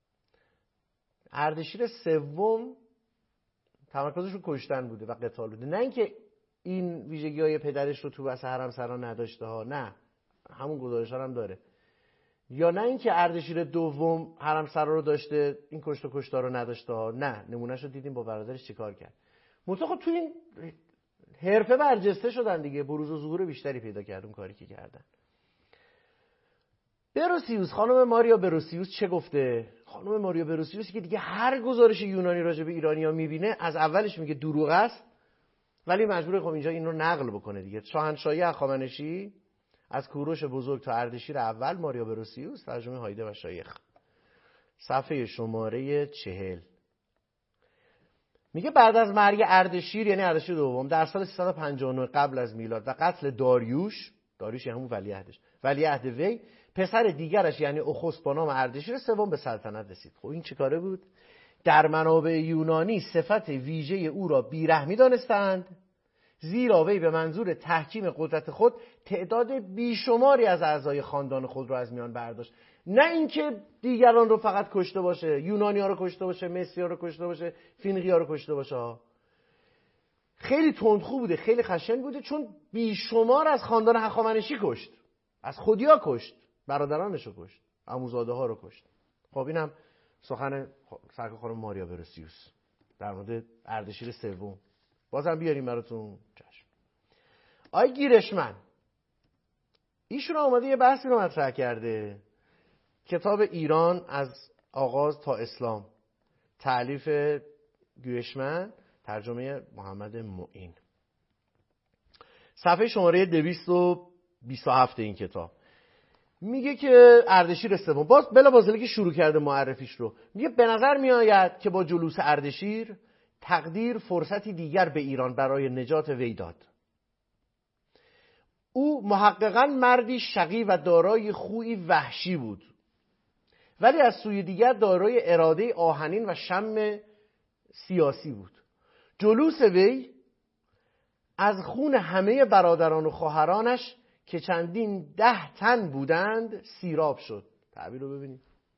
اردشیر سوم تمرکزش رو کشتن بوده و قتال بوده، نه اینکه این ویژگی‌های پدرش رو تو بس حرم سرا نداشته ها، نه همون گزارش‌ها هم داره. یا نه اینکه اردشیر دوم حرم سرا رو داشته این کشت و کشتار رو نداشته ها، نه نمونهش رو دیدیم با برادرش چیکار کرد. منتها تو این حرفه برجسته شدن دیگه، بروز و ظهور بیشتری پیدا کردن کاری که کردن. بروسیوس، خانم ماریا بروسیوس چه گفته؟ خانم ماریا بروسیوس که دیگه هر گزارش یونانی راجع به ایرانی‌ها میبینه از اولش میگه دروغ است، ولی مجبوره خب اینجا این رو نقل بکنه دیگه. شاهنشاهی هخامنشی از کوروش بزرگ تا اردشیر اول، ماریا بروسیوس، ترجمه هایده و شایخ، صفحه شماره چهل. میگه بعد از مرگ اردشیر یعنی اردشیر دوم در سال سیصد و پنجاه و نه قبل از میلاد و قتل داریوش، داریوش یعنی همون ولیعهدش، ولیعهد وی، پسر دیگرش یعنی اخوس با نام اردشیر سوم به سلطنت رسید. خب این چه کاره بود؟ در منابع یونانی صفت ویژه او را بیرحمی دانستند، زیرا وی به منظور تحکیم قدرت خود تعداد بیشماری از اعضای خاندان خود را از میان برداشت. نه اینکه دیگران رو فقط کشته باشه، یونانی‌ها رو کشته باشه، مصری‌ها رو کشته باشه، فینیقی‌ها رو کشته باشه. خیلی تندخو بوده، خیلی خشن بوده، چون بیشمار از خاندان هخامنشی کشت، از خودیا کشت، برادرانش رو کشت، عموزاده ها رو کشت. خب اینم سخن سرکار خانم ماریا بروسیوس در مورد اردشیر سوم. بازم بیاریم براتون. چشم. آی گیرشمن ایشون اومده یه بحثی رو مطرح کرده. کتاب ایران از آغاز تا اسلام، تألیف گیرشمن، ترجمه محمد معین، صفحه شماره دویست و بیست و هفت این کتاب. میگه که اردشیر سوم، باز بلا بازلی که شروع کرده معرفیش رو، میگه به نظر میآید که با جلوس اردشیر تقدیر فرصتی دیگر به ایران برای نجات وی داد. او محققاً مردی شقی و دارای خویی وحشی بود، ولی از سوی دیگر دارای اراده آهنین و شم سیاسی بود. جلوس وی از خون همه برادران و خواهرانش که چندین ده تن بودند سیراب شد. تعبیر رو ببینید.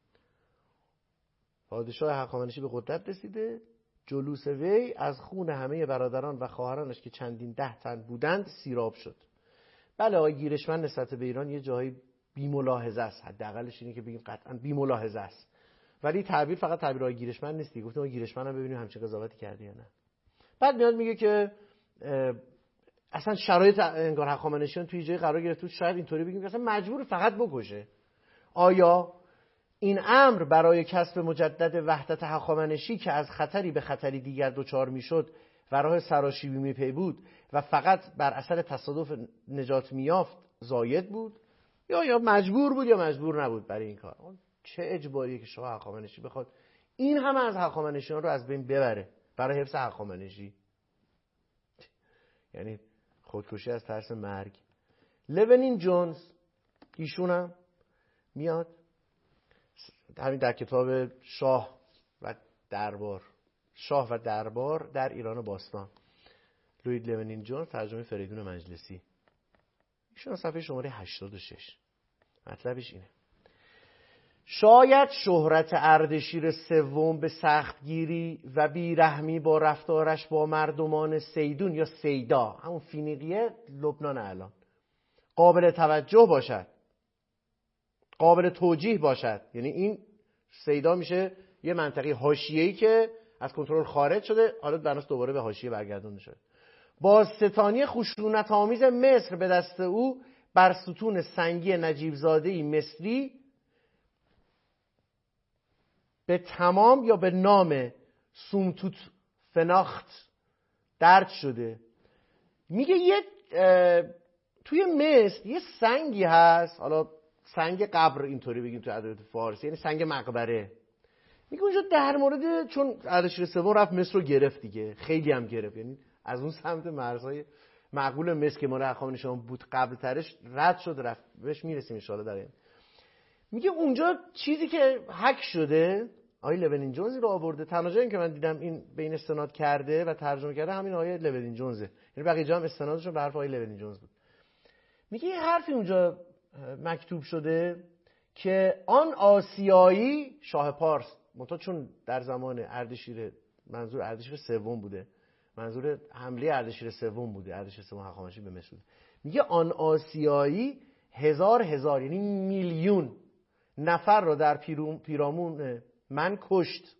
پادشاه هخامنشی به قدرت رسیده، جلوس وی از خون همه برادران و خواهرانش که چندین ده تن بودند سیراب شد. بله آقای گیرشمن نسبت به ایران یه جایی بی ملاحظه است، حداقلش اینه که بگیم قطعا بی ملاحظه است، ولی تعبیر فقط تعبیر آقای گیرشمن نیستی. گفتم آقای گیرشمن هم ببینیم همچین قضاوتی کرده یا نه. بعد میاد میگه که اصلا شرایط انگار هخامنشیان توی جای قرار گرفت، شاید اینطوری بگیم که اصلا مجبور فقط بکشه. آیا این امر برای کسب مجدد وحدت هخامنشی که از خطری به خطری دیگر دچار میشد و راه سراشیبی میپی بود و فقط بر اثر تصادف نجات میافت زاید بود، یا یا مجبور بود یا مجبور نبود برای این کار؟ چه اجباریه که شاه هخامنشی بخواد این همه از هخامنشیان رو از بین ببره برای حفظ هخامنشی؟ یعنی خودکشی از ترس مرگ. لونین جونز ایشون هم میاد همین در کتاب شاه و دربار، شاه و دربار در ایران باستان، لوید لونین جونز، ترجمه فریدون مجلسی، ایشون صفحه شماره هشتاد و شش. مطلبش اینه: شاید شهرت اردشیر سوم به سختگیری و بیرحمی با رفتارش با مردمان سیدون یا سیدا، همون فینیقیه لبنان الان، قابل توجه باشد، قابل توجیه باشد. یعنی این سیدا میشه یه منطقه حاشیه‌ای که از کنترل خارج شده، حالا بناس دوباره به حاشیه برگردونده شده. با ستانی خشونت آمیز مصر به دست او بر ستون سنگی نجیب زاده‌ای مصری به تمام یا به نام سومتوت فناخت درد شده. میگه یه توی مصر یه سنگی هست، حالا سنگ قبر اینطوری بگیم تو ادبیات فارسی، یعنی سنگ مقبره. میگه اونجا در مورد، چون اردشیر سوم رفت مصر رو گرفت دیگه، خیلی هم گرفت، یعنی از اون سمت مرزهای معقول مصر که مال هخامنشیان بود قبل ترش رد شد رفت، بهش میرسیم ان شاء الله در این. میگه اونجا چیزی که هک شده، آقای لونین جونز رو آورده. تنها جایی که من دیدم این به این استناد کرده و ترجمه کرده همین آقای لونین جونزه، یعنی بقیه جا هم استنادشون به حرف آقای لونین جونز بود. میگه یه حرفی اونجا مکتوب شده که آن آسیایی شاه پارس، منتها چون در زمان اردشیر، منظور اردشیر سوم بوده، منظور حمله اردشیر سوم بوده، اردشیر سوم هخامنشی به مصر. میگه آن آسیایی هزار هزار یعنی میلیون نفر را در پیرامون من کشت.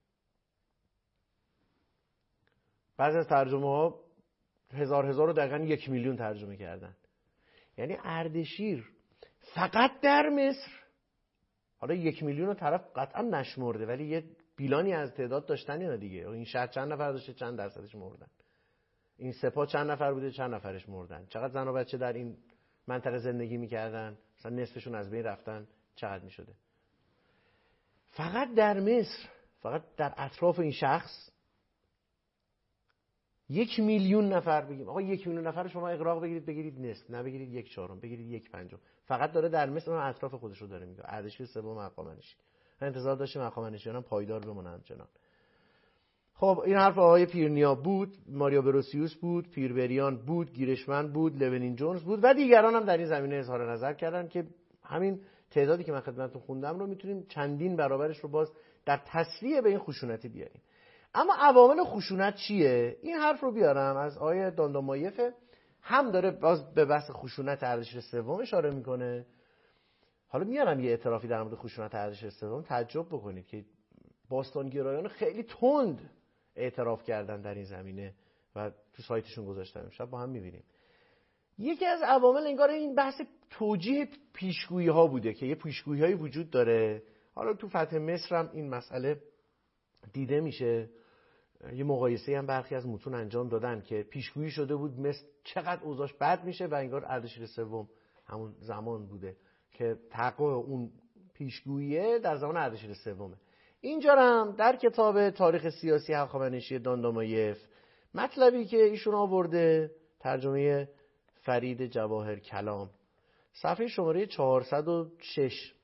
بعضی از ترجمه ها هزار هزار رو دقیقا یک میلیون ترجمه کردن. یعنی اردشیر فقط در مصر، حالا یک میلیون رو طرف قطعا نشمرده ولی یه بیلانی از تعداد داشتن اینا دیگه. این شهر چند نفر داشته، چند درصدش مردن، این سپاه چند نفر بوده، چند نفرش مردن، چقدر زن و بچه در این منطقه زندگی میکردن، مثلا نصفشون از بین رفتن، چقدر میشده. فقط در مصر، فقط در اطراف این شخص یک میلیون نفر، بگیم آقا یک میلیون نفر شما اغراق بگیرید، بگیرید نصف، نه بگیرید یک چهارم، بگیرید یک پنجم، فقط داره در مصر اون اطراف خودش رو داره میگه. اردشیر سوم هخامنشی. من انتظار داشتم هخامنشیان هم پایدار بمونن همچنان. خب این حرف آقای پیرنیا بود، ماریا بروسیوس بود، پیربریان بود، گیرشمن بود، لونین جونز بود و دیگران هم در این زمینه اظهار نظر کردن که همین تعدادی که من خدمتتون خوندم رو میتونیم چندین برابرش رو باز در تصریح به این خشونتی بیاریم. اما عوامل خشونت چیه؟ این حرف رو بیارم از آقای داندامایف، هم داره باز به بحث خشونت اردشیر سوم اشاره میکنه. حالا میارم یه اعترافی در مورد خشونت اردشیر سوم، تعجب بکنید که باستانگرایان خیلی تند اعتراف کردن در این زمینه و تو سایتشون گذاشتن، امشب با هم میبینیم. یکی از عوامل انگار این بحث توجیه پیشگویی ها بوده که یه پیشگویی هایی وجود داره. حالا تو فتح مصر هم این مسئله دیده میشه، یه مقایسه هم برخی از متون انجام دادن که پیشگویی شده بود مصر چقدر اوضاعش بد میشه و انگار اردشیر سوم همون زمان بوده که تحقق اون پیشگوییه در زمان اردشیر سومه. اینجا هم در کتاب تاریخ سیاسی هخامنشی داندامایف مطلبی که ایشون آورده، ترجمه فرید جواهر کلام، صفحه شماره چهارصد و شش،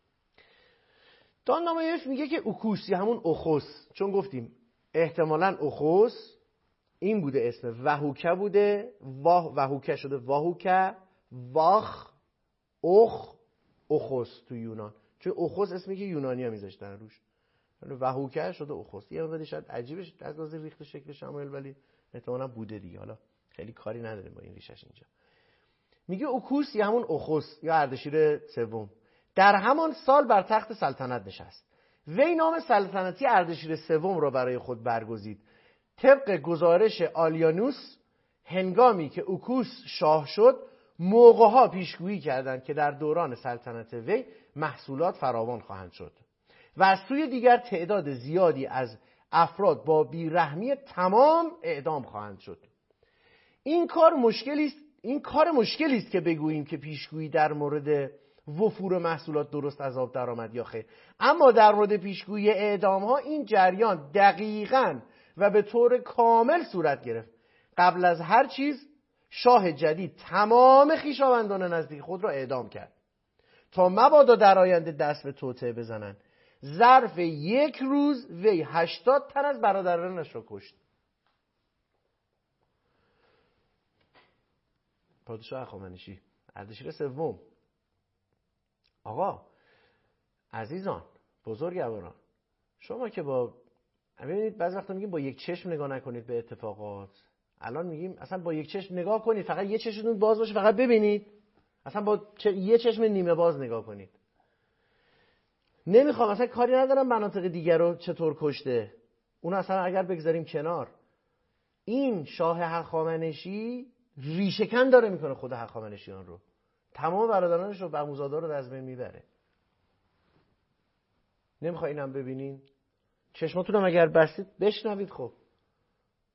داندامایف میگه که اوکوس یا همون اوخوس، چون گفتیم احتمالاً اوخوس این بوده اسم، وهوکه بوده، واه وهوکه شده واهوکه، واخ اوخ اوخوس تو یونان، چون اوخوس اسمی که یونانی ها میذاشتن روش، وهوکه شده اوخوس. یه مقدار شاید عجیبش از لحاظ ریخت شکل شمایل ولی احتمالاً بوده دیگه، حالا خیلی کاری نداریم با این ریشش اینجا. میگه اوکوس یا همون اوخوس یا اردشیر سوم در همان سال بر تخت سلطنت نشست. وی نام سلطنتی اردشیر سوم را برای خود برگزید. طبق گزارش آلیانوس هنگامی که اوکوس شاه شد موقعها پیشگویی کردند که در دوران سلطنت وی محصولات فراوان خواهند شد و از سوی دیگر تعداد زیادی از افراد با بیرحمی تمام اعدام خواهند شد. این کار مشکلی است این کار مشکلی است که بگوییم که پیشگویی در مورد وفور محصولات درست از آب درآمد یا خیر، اما در مورد پیشگویی اعدام ها این جریان دقیقاً و به طور کامل صورت گرفت. قبل از هر چیز شاه جدید تمام خویشاوندان نزدیک خود را اعدام کرد تا مبادا در آینده دست به توطئه بزنند. ظرف یک روز وی هشتاد تن از برادرانش را کشت. پادشاه هخامنشی اردشیر سوم. آقا عزیزان بزرگواران، شما که با ببینید بعضی وقتا میگیم با یک چشم نگاه نکنید به اتفاقات، الان میگیم اصلا با یک چشم نگاه کنید، فقط یه چشمتون باز باشه، فقط ببینید، اصلا با چ... یه چشم نیمه باز نگاه کنید. نمیخوام، اصلا کاری ندارم مناطق دیگر رو چطور کشته، اون اصلا اگر بگذاریم کنار. این شاه هخامنشی ریشه‌کن داره میکنه خود هخامنشیان رو، تمام برادرانش رو بهموزادا رو از بین میبره. نمیخوای اینم ببینین؟ چشماتون هم اگر بستید بشنوید. خب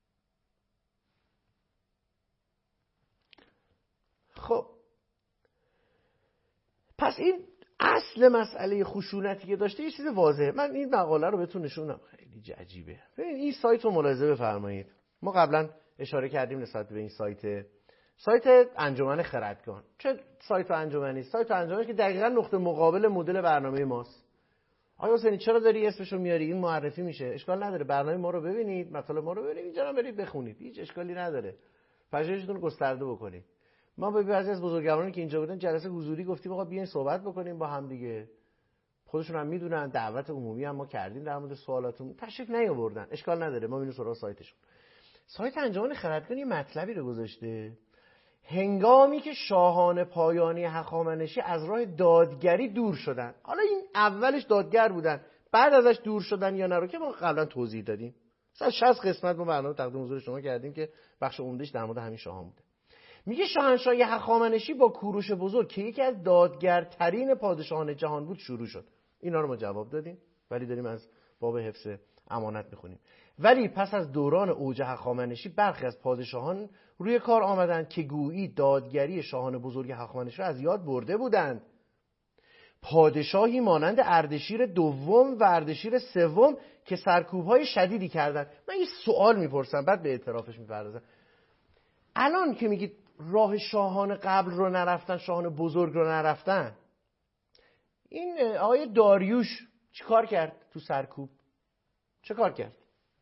پس این اصل مسئله خشونتی که داشته یه چیز واضحه. من این مقاله رو بهتون نشونم، خیلی عجیبه. ببین این سایت رو ملاحظه بفرمایید. ما قبلا اشاره کردیم نسبت به این سایت سایت انجمن خردگان. چه سایت انجمنی؟ سایت انجمنی که دقیقاً نقطه مقابل مدل برنامه ماست. آیا حسینی چرا داری اسمشو میاری؟ این معرفی میشه. اشکال نداره، برنامه ما رو ببینید، مطالب ما رو ببینید، اینجا هم برید بخونید، هیچ اشکالی نداره. پژوهشتون رو گسترده بکنید. ما به بعضی از بزرگوارانی که اینجا بودن جلسه حضوری گفتیم آقا بیاین صحبت بکنیم با هم دیگه. خودشون هم میدونن، دعوت عمومی هم ما کردیم در مورد سوالاتون، تشریف نیاوردن. اشکال نداره، ما میریم سراغ سایتشون. سایت انجمن خردگان یه مطلبی رو گذاشته: هنگامی که شاهان پایانی هخامنشی از راه دادگری دور شدن. حالا این اولش دادگر بودن، بعد ازش دور شدن یا نه رو که ما قبلا توضیح دادیم. مثلا شصت قسمت ما برنامه تقدیم حضور شما کردیم که بخش عمدهش در مورد همین شاهان بوده. میگه شاهنشاهی هخامنشی با کوروش بزرگ که یکی از دادگرترین پادشاهان جهان بود شروع شد. اینا رو ما جواب دادیم، ولی داریم از باب حفظ امانت میخونیم. ولی پس از دوران اوج هخامنشی برخی از پادشاهان روی کار آمدند که گویی دادگری شاهان بزرگ هخامنشی را از یاد برده بودند. پادشاهی مانند اردشیر دوم و اردشیر سوم که سرکوب‌های شدیدی کردند. من یه سوال میپرسم بعد به اعترافش میپردازم. الان که میگید راه شاهان قبل رو نرفتن، شاهان بزرگ رو نرفتن، این آقای داریوش چیکار کرد تو سرکوب؟ چه کار کرد؟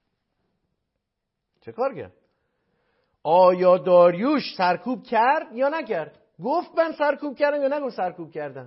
چه کار کرد؟ آیا داریوش سرکوب کرد یا نکرد؟ گفت من سرکوب کردم یا نگفت سرکوب کردم؟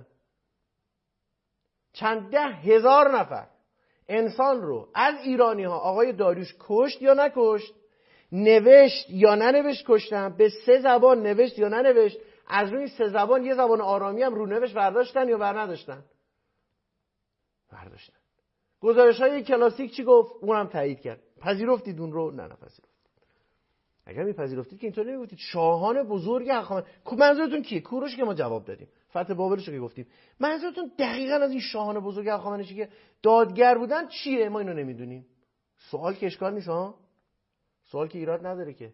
چند ده هزار نفر انسان رو از ایرانی ها آقای داریوش کشت یا نکشت؟ نوشت یا ننوشت کشتن؟ به سه زبان نوشت یا ننوشت؟ از روی سه زبان یه زبان آرامی هم رو نوشت برداشتن یا بر نداشتن؟ برداشتن. گزارش های کلاسیک چی گفت؟ اونم تایید کرد. پذیرفتید اون رو؟ نه نپذیرفتید. اگر میپذیرفتید که اینطوری نمیگفتید شاهان بزرگ هخامنشی. منظورتون کیه؟ کوروش که ما جواب دادیم، فتح بابلش که گفتیم. منظورتون دقیقاً از این شاهان بزرگ هخامنشی که دادگر بودن چیه؟ ما اینو نمیدونیم. سوال که اشکال نیست ها، سوال که ایراد نداره که.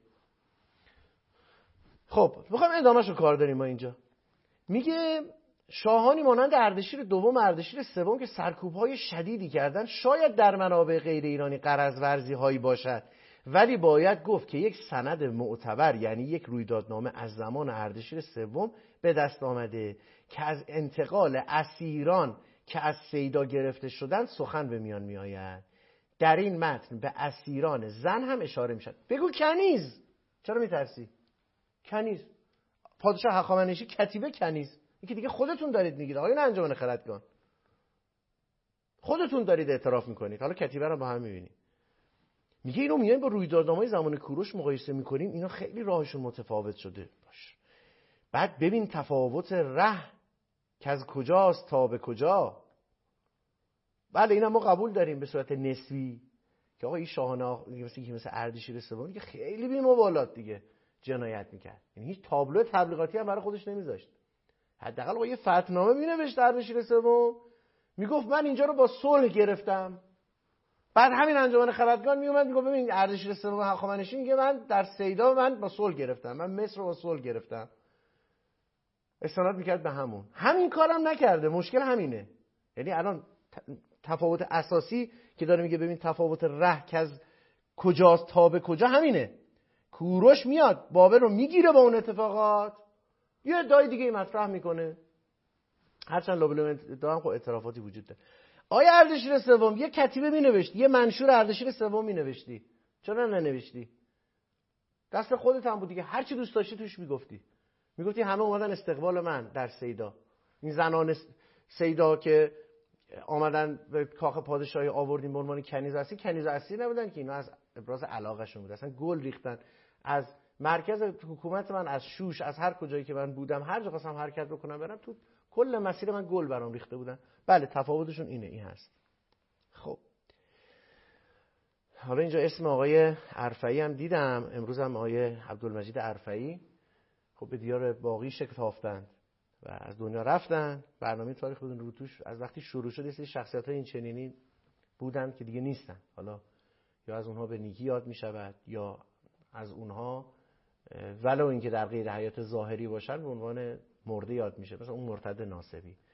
خب میخوام ادامهشو کار داریم. ما اینجا میگه شاهانی مانند اردشیر دوم و اردشیر سوم که سرکوب‌های شدیدی کردند شاید در منابع غیر ایرانی غرض ورزی هایی باشد، ولی باید گفت که یک سند معتبر یعنی یک رویدادنامه از زمان اردشیر سوم به دست آمده که از انتقال اسیران که از سیدا گرفته شدند سخن به میان می آید. در این متن به اسیران زن هم اشاره می شد. بگو کنیز. چرا می ترسی؟ کنیز. پادشاه هخامنشی کتیبه کنیز. این که دیگه خودتون دارید میگید آقای انجمن خردگان، خودتون دارید اعتراف میکنید. حالا کتیبه رو با هم میبینید. میگه اینو میایم با رویدادنامه‌های زمان کوروش مقایسه میکنیم، اینا خیلی راهشون متفاوت شده باش. بعد ببین تفاوت ره که از کجاست تا به کجا. بله اینا ما قبول داریم به صورت نسبی که آقا این شاهانه مثل که مثل اردشیر سوم که خیلی بی‌مبالات دیگه جنایت میکرد، یعنی هیچ تابلو تبلیغاتی هم برای خودش نمیذاشت. حداقل با یه فتحنامه مینوشت اردشیر سوم، میگفت من اینجا رو با صلح گرفتم. بعد همین انجمن خردگان میومد میگفت ببین اردشیر سوم هخامنشی میگه من در سیدا من با صلح گرفتم، من مصر رو با صلح گرفتم. استناد میکرد به همون. همین کارم نکرده. مشکل همینه. یعنی الان تفاوت اساسی که داره میگه ببین تفاوت ره که از کجاست تا به کجا همینه. کوروش میاد بابل رو میگیره با اون اتفاقات، یه ادعای دیگه مطرح میکنه، هرچند لابلومنت ادعا هم خب اعترافاتی وجود داره. آیا اردشیر سوم یه کتیبه مینوشتی، یه منشور اردشیر سوم مینوشتی، چرا ننوشتی؟ دست خودت هم بود دیگه، هر چی دوست داشتی توش میگفتی. میگفتی همه اومدن استقبال من در سیدا. این زنان سیدا که آمدن به کاخ پادشاهی آوردیم به عنوان کنیز اصلی، کنیز اصلی نبودن که اینا از ابراز علاقهشون بود، اصلا گل ریختن از مرکز حکومت من، از شوش، از هر کجایی که من بودم، هر جا خواستم حرکت بکنم برم، تو کل مسیر من گل برام ریخته بودن. بله تفاوتشون اینه، این هست. خب حالا اینجا اسم آقای ارفعی هم دیدم، امروز هم آقای عبدالمجید ارفعی خب به دیار باقی شکافتند و از دنیا رفتن. برنامه تاریخ بدون رو توش از وقتی شروع شد یه شخصیت‌های این چنینی بودن که دیگه نیستن. حالا یا از اونها به نیکی یاد می‌شود یا از اونها ولو اینکه در غیر حیات ظاهری باشن به عنوان مرده یاد میشه، مثلا اون مرتد ناصبی.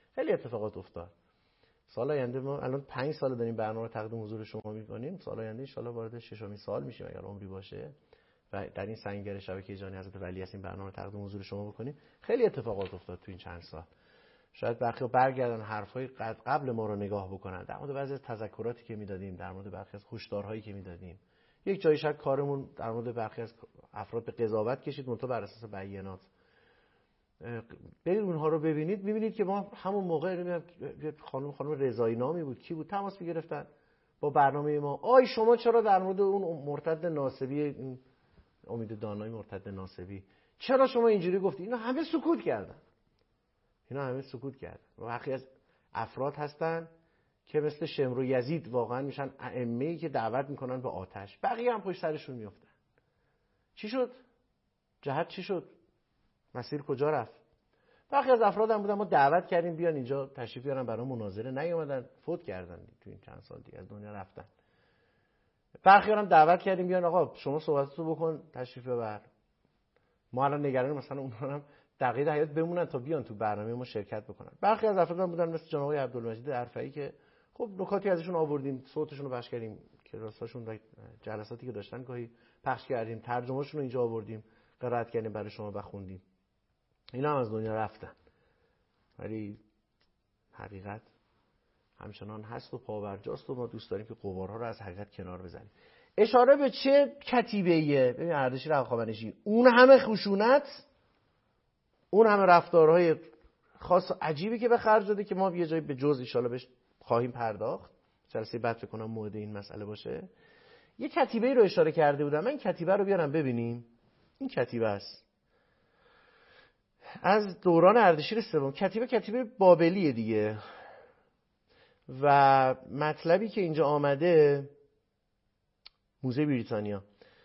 خیلی اتفاقات افتاد. سال آینده ما الان پنج سال داریم برنامه رو تقدیم حضور شما می‌کنیم. سال آینده ان شاءالله وارد ششمین سال میشیم اگر عمری باشه و در این سنگر شبکه جهانی حضرت ولی هستیم برنامه رو تقدیم حضور شما بکنیم. خیلی اتفاقات افتاد تو این چند سال. شاید برخی برگردن حرفای قبل ما رو نگاه بکنن در مورد بعضی از تذکراتی که میدادیم، در مورد برخی از هشدارهایی که میدادیم. یک جایی شاید کارمون در مورد برخی از افراد به قضاوت کشید منتها بر اساس بیانات. برید اونها رو ببینید، می‌بینید که ما همون موقع خانم خانم رضایی نامی بود، کی بود، تماس می‌گرفتن با برنامه ما. آی شما چرا در مورد اون مرتد ناصبی، این امید دانای مرتد ناصبی، چرا شما اینجوری گفتی؟ اینا همه سکوت کردن. اینا همه سکوت کردن. و برخی از افراد هستن که مثل شمر و یزید واقعا میشن ائمه‌ای که دعوت میکنن به آتش، بقیه هم پشت سرشون میافتن. چی شد؟ جهت چی شد؟ مسیر کجا رفت؟ برخی از افراد هم بودن ما دعوت کردیم بیان اینجا تشریف بیارن برای مناظره، نیومدن، فوت کردن تو این چند سال دیگه از دنیا رفتن. برخی هم دعوت کردیم بیان آقا شما صحبتتو بکن تشریف ببر. ما الان نگران مثلا اونها هم دقیقه حیات بمونن تا بیان تو برنامه ما شرکت بکنن. برخی از افراد هم بودن مثل جناب آقای عبدالمجید عرفایی که خب نکاتی ازشون آوردیم، صوتشون رو پخش کردیم، کلاساشون جلساتی که داشتن گاهی پخش کردیم، ترجمه‌شون رو اینجا آوردیم، قرائت کردیم برای شما و خوندیم. اینا هم از دنیا رفتن. ولی حقیقت همچنان هست و پاورجاست و ما دوست داریم که غبارها رو از حقیقت کنار بزنیم. اشاره به چه کتیبه‌ایه؟ ببین اردشیر هخامنشی اون همه خشونت، اون همه رفتارهای خاص و عجیبی که به خرج داده که ما یه جایی به جز ان شاءالله بهش خواهیم پرداخت. جلسه بعد فکر کنم مورد این مسئله باشه. یه کتیبه‌ای رو اشاره کرده بودم. من این کتیبه رو بیارم ببینیم. این کتیبه است. از دوران اردشیر سوم. کتیبه کتیبه بابلیه دیگه. و مطلبی که اینجا آمده موزه بریتانیا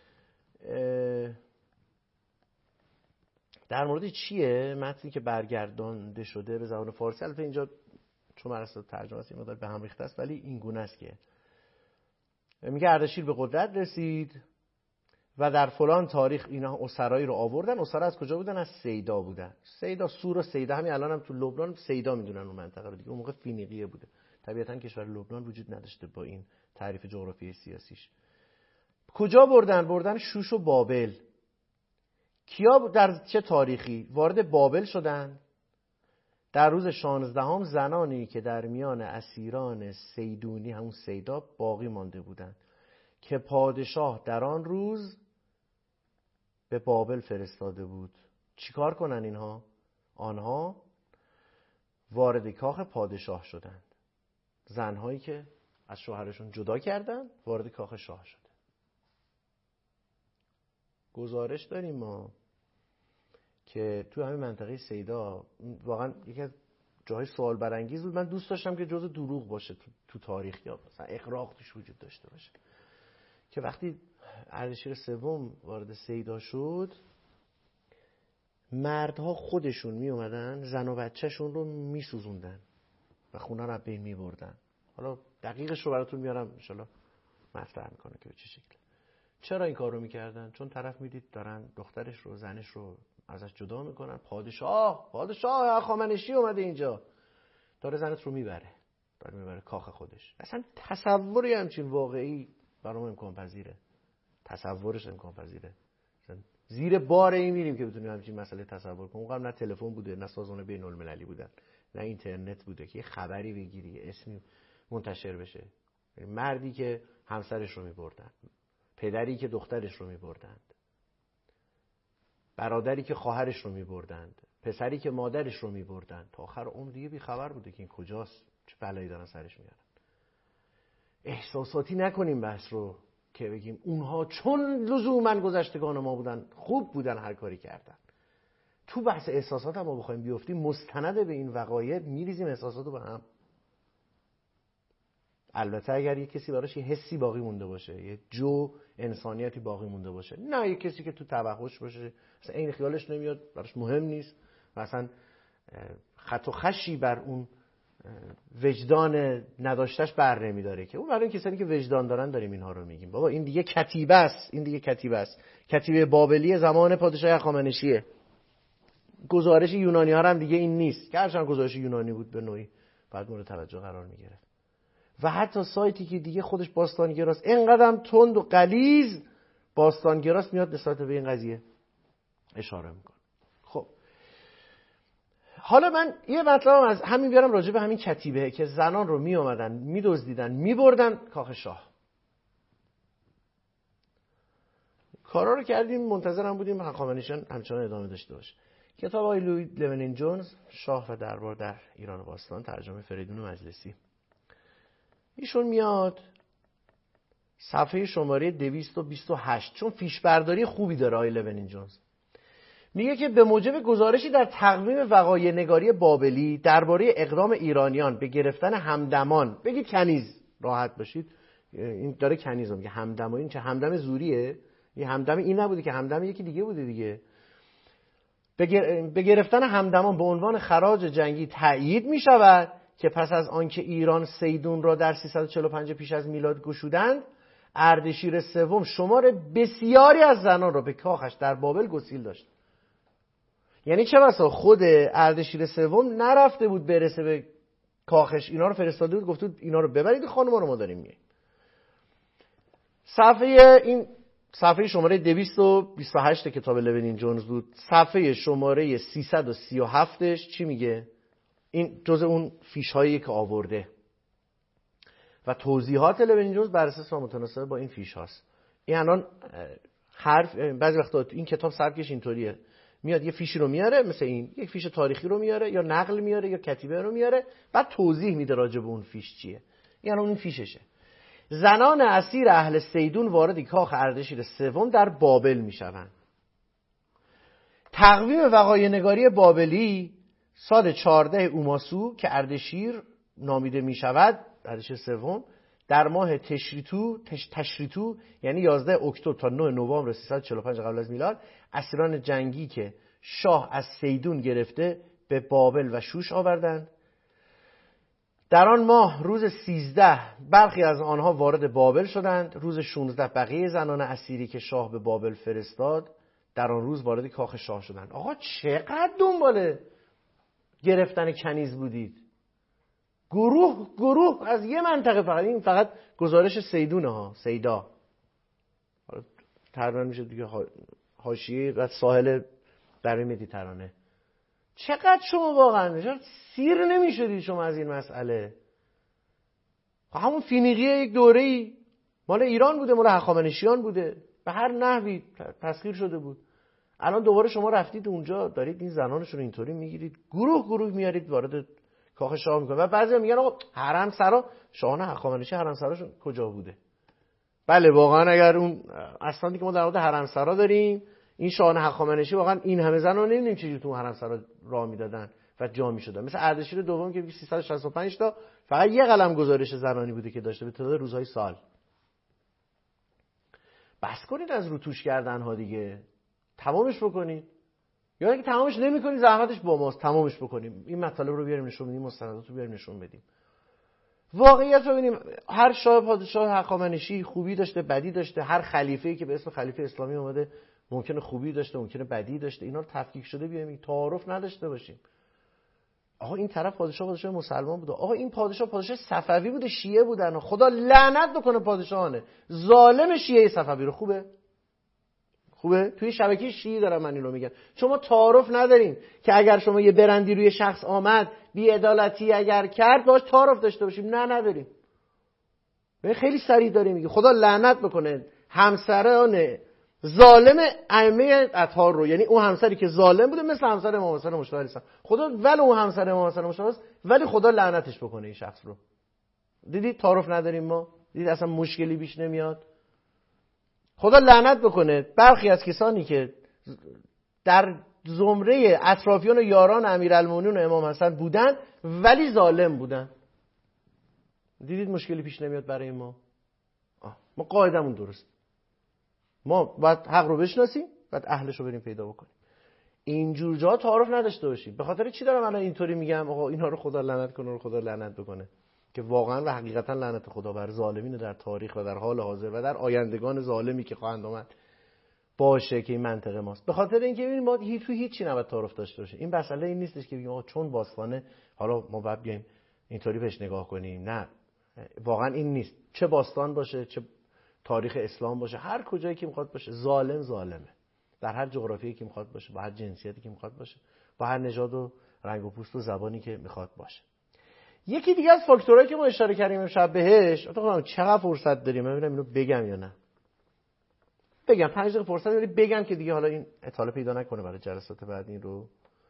در مورد چیه؟ متنی که برگردانده شده به زبان فارسی، البته اینجا چون مراسم ترجمه است این مقدار به هم ریخته است، ولی این گونه است که میگه اردشیر به قدرت رسید و در فلان تاریخ اینا اسرایی رو آوردن. اسرا از کجا بودن؟ از سیدا بودن. سیدا، سور و سیدا، همین الان هم تو لبنان سیدا میدونن اون منطقه رو دیگه. اون موقع فینیقیه بوده. طبیعتاً کشور لبنان وجود نداشته با این تعریف جغرافیایی سیاسیش. کجا بردن؟ بردن شوش و بابل. کیا در چه تاریخی وارد بابل شدن؟ در روز شانزدهم زنانی که در میان اسیران سیدونی، همون سیدا، باقی مانده بودند که پادشاه در آن روز به بابل فرستاده بود. چیکار کنن اینها؟ آنها وارد کاخ پادشاه شدند. زنهایی که از شوهرشون جدا کردن وارد کاخ شاه شدند. گزارش داریم ما که تو همین منطقه سیدا واقعا یکی از جاهای سوال برانگیز بود. من دوست داشتم که جزء دروغ باشه تو, تو تاریخ یا مثلا اغراق توش وجود داشته باشه، که وقتی اردشیر سوم وارد سیدا شد مردها خودشون می اومدن زن و بچه‌شون رو می سوزوندن و خونه رو از بین می بردن. حالا دقیقش رو براتون میارم ان شاءالله مطرح میکنه که به چه شکل. چرا این کار رو میکردن؟ چون طرف میدید دارن دخترش رو، زنش رو ازش جدا میکنن. پادشاه پادشاه هخامنشی اومده اینجا، داره زنت رو میبره، داره میبره کاخ خودش. اصلا تصوری همچین واقعی برام امکان پذیره؟ تصورش امکان پذیره؟ زیر بار این میریم که بتونیم همچین مسئله تصور کنیم. اونقدر نه تلفن بوده، نه سازمان بین المللی بودن، نه اینترنت بوده که یه خبری بگیری، اسمی منتشر بشه. مردی که همسرش رو میبردن، پدری که دخترش رو میبردند، برادری که خواهرش رو میبردند، پسری که مادرش رو میبردند، تا آخر عمر دیگه بی خبر بوده که این کجاست، چه بلایی دارن سرش میارن. احساساتی نکنیم بحث رو که بگیم اونها چون لزوما گذشتگان ما بودن خوب بودن هر کاری کردن. تو بحث احساسات هم ما بخوایم بیافتیم مستند به این وقایع میریزیم احساساتو به هم. البته اگر یک کسی براش یه حسی باقی مونده باشه، یه جو انسانیتی باقی مونده باشه، نه یک کسی که تو توحش باشه مثلا این خیالش نمیاد، براش مهم نیست، مثلا خط و خشی بر اون وجدان نداشتش بر نمیداره، که اون برای این کسانی که وجدان دارن داریم اینها رو میگیم. بابا این دیگه کتیبه است، این دیگه کتیبه است. کتیبه بابلی زمان پادشاه هخامنشیه. گزارش یونانی ها هم دیگه این نیست که هرچند گزارش یونانی بود به نوعی بعد مورد توجه قرار میگرفت. و حتی سایتی که دیگه خودش باستانگراست، اینقدر تند و غلیظ باستانگراست، میاد نسبت به این قضیه اشاره میکنه. خب حالا من یه مطلبم از همین بیارم راجع به همین کتیبه که زنان رو می اومدن میدزدیدن میبردن کاخ شاه. کارا رو کردیم، منتظرم بودیم هخامنشیان همچنان ادامه داشته باشه. کتاب آقای لویی لونین جونز، شاه و دربار در ایران باستان، ترجمه فریدون مجلسی. ایشون میاد صفحه شماره دویست و بیست و هشت، چون فیش برداری خوبی داره آقای لونین جونز، میگه که به موجب گزارشی در تقویم وقایع نگاری بابلی درباره اقدام ایرانیان به گرفتن همدمان، بگید کنیز راحت باشید، این داره کنیز رو میگه، همدم، این چه همدم زوریه؟ این همدم این نبوده که همدم یکی دیگه بوده دیگه. به گرفتن همدمان به عنوان خراج جنگی تأیید می شود که پس از آنکه ایران سیدون را در سیصد و چهل و پنج پیش از میلاد گشودند، اردشیر سوم شمار بسیاری از زنان را به کاخش در بابل گسیل داشت. یعنی چه بسا خود اردشیر سوم نرفته بود برسه به کاخش، اینا رو فرستاده بود گفت بود اینا رو ببرید خانم‌ها رو ما داریم میاییم. صفحه این صفحه شماره دویست و بیست و هشت کتاب لونین جونز بود. صفحه شماره سیصد و سی و هفتش چی میگه؟ این جزء اون فیش هایی که آورده و توضیحات لونین جونز بر اساس متناسب با این فیش هاست. این الان حرف بعضی وقتا این کتاب سبکش اینطوریه، میاد یه فیشی رو میاره مثل این، یک فیش تاریخی رو میاره یا نقل میاره یا کتیبه رو میاره، بعد توضیح میده راجع به اون فیش چیه. یعنی اون فیششه. زنان اسیر اهل سیدون وارد کاخ اردشیر سوم در بابل میشوند. تقویم وقایع نگاری بابلی سال چهارده اوماسو که اردشیر نامیده میشود، اردشیر سوم، در ماه تشریتو تش تشریتو یعنی یازده اکتبر تا نه نوامبر سیصد و چهل و پنج قبل از میلاد اسیران جنگی که شاه از سیدون گرفته به بابل و شوش آوردند. در آن ماه روز سیزده برخی از آنها وارد بابل شدند. روز شانزده بقیه زنان اسیری که شاه به بابل فرستاد در آن روز وارد کاخ شاه شدند. آقا چقدر دنبال گرفتن کنیز بودید؟ گروه گروه از یه منطقه، فقط این فقط گزارش سیدونه ها، سیدا تقریبا میشه دیگه حاشیه و ساحل در مدیترانه. چقدر شما واقعا سیر نمیشدید شما از این مسئله؟ همون فینیقیه یک دوره‌ای مال ایران بوده، مال هخامنشیان بوده، به هر نحوی تسخیر شده بود. الان دوباره شما رفتید اونجا دارید این زنانشون رو اینطوری میگیرید، گروه گروه میارید وارد کاخ شاه میکنه. و بعضیا میگن آقا حرم سرا شاهان هخامنشی حرم سراشون کجا بوده؟ بله واقعا اگر اون اسنادی که ما در مورد حرم سرا داریم، این شاهان هخامنشی واقعا این همه زن رو نمیدونیم چجوری تو حرم سرا راه میدادن و جا میشدن. مثل اردشیر دوم که سیصد و شصت و پنج تا فقط یه قلم گزارش زنانی بوده که داشته به تعداد روزهای سال. بس کنید از روتوش کردن ها دیگه، تمامش بکنید. یا اگه تمامش نمی‌کنید زحمتش با ماست، تمامش بکنیم. این مطالب رو بیاریم نشون بدیم، مستندات رو بیاریم نشون بدیم. واقعیت رو ببینیم، هر شاه پادشاه هخامنشی خوبی داشته، بدی داشته. هر خلیفه‌ای که به اسم خلیفه اسلامی اومده ممکنه خوبی داشته، ممکنه بدی داشته. اینا رو تفکیک شده بیاریم، تعارف نداشته باشیم. آقا این طرف پادشاه پادشاه مسلمان بوده، آقا این پادشاه پادشاه صفوی بوده، شیعه بودن. خدا لعنت بکنه پادشاهانه ظالم شیعه صفوی رو. خوبه؟ خوبه؟ توی شبکه شیعی دارم من اینو میگم. شما تعارف ندارین که اگر شما یه برندی روی شخص آمد بی‌عدالتی اگر کرد باش تعارف داشته باشیم. نه نداریم. خیلی سریع داره میگه خدا لعنت بکنه همسران ظالم ائمه اطهار رو، یعنی اون همسری که ظالم بوده مثل همسر امام حسین مجتبی علیه السلام. خدا ولی اون همسر امام حسین مجتبی است، ولی خدا لعنتش بکنه این شخص رو. دیدید تعارف نداریم ما؟ دیدید اصلا مشکلی پیش نمیاد؟ خدا لعنت بکنه برخی از کسانی که در زمره اطرافیان و یاران امیرالمومنین و امام حسن بودن ولی ظالم بودن. دیدید مشکلی پیش نمیاد برای ما؟ آه. ما قاعدمون درست، ما باید حق رو بشناسیم، بعد اهلش رو بریم پیدا بکنیم. اینجور جا تعارف نداشته باشیم. به خاطر چی دارم الان اینطوری میگم آقا اینا رو خدا لعنت کنه، رو خدا لعنت بکنه؟ که واقعا و حقیقتا لعنت خدا بر ظالمین در تاریخ و در حال حاضر و در آیندگان ظالمی که خواهند آمد باشه که این منطقه ماست. به خاطر اینکه ببینید ما هیچ تو هیچی نباید تعارف داشته باشه. این مسئله این نیستش که بگیم آقا چون باستانه حالا ما باید بیایم اینطوری بهش نگاه کنیم. نه، واقعا این نیست. چه باستان باشه، چه تاریخ اسلام باشه، هر کجایی که میخواد باشه، ظالم ظالمه. در هر جغرافیایی که میخواد باشه، با هر جنسیتی که میخواد باشه، با هر نژاد و رنگ و پوست و زبانی که میخواد باشه. یکی دیگه از فاکتورهایی که ما اشاره کردیم امشب بهش، آخه چقدر فرصت داریم ببینم اینو بگم یا نه. بگم پنج دقیقه فرصت داری بگم که دیگه حالا این اطاله پیدا نکنه برای جلسات بعد این رو.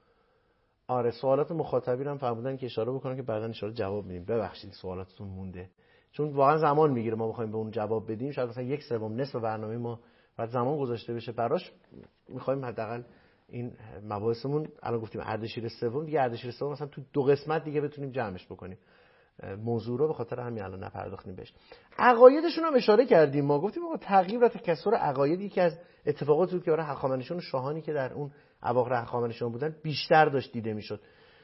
آره سوالات مخاطبین هم فرمودن که اشاره بکنن که بعداً ان شاءالله جواب میدیم. ببخشید سوالاتتون مونده. چون واقعا زمان میگیره ما بخوایم به اون جواب بدیم. شاید مثلا یک سوم نصف برنامه ما بعد زمان گذاشته بشه براش. میخوایم حداقل این مباحثمون الان گفتیم اردشیر سوم دیگه، اردشیر سوم مثلا تو دو قسمت دیگه بتونیم جمعش بکنیم. موضوع رو به خاطر همین الان نپرداختیم بهش. عقایدشون هم اشاره کردیم. ما گفتیم آقا تغییر و تکثر عقاید یکی از اتفاقاتی بود که برای هخامنشیان و شاهانی که در اون اواخر هخامنشیان بودن بیشتر داشت دیده میشد.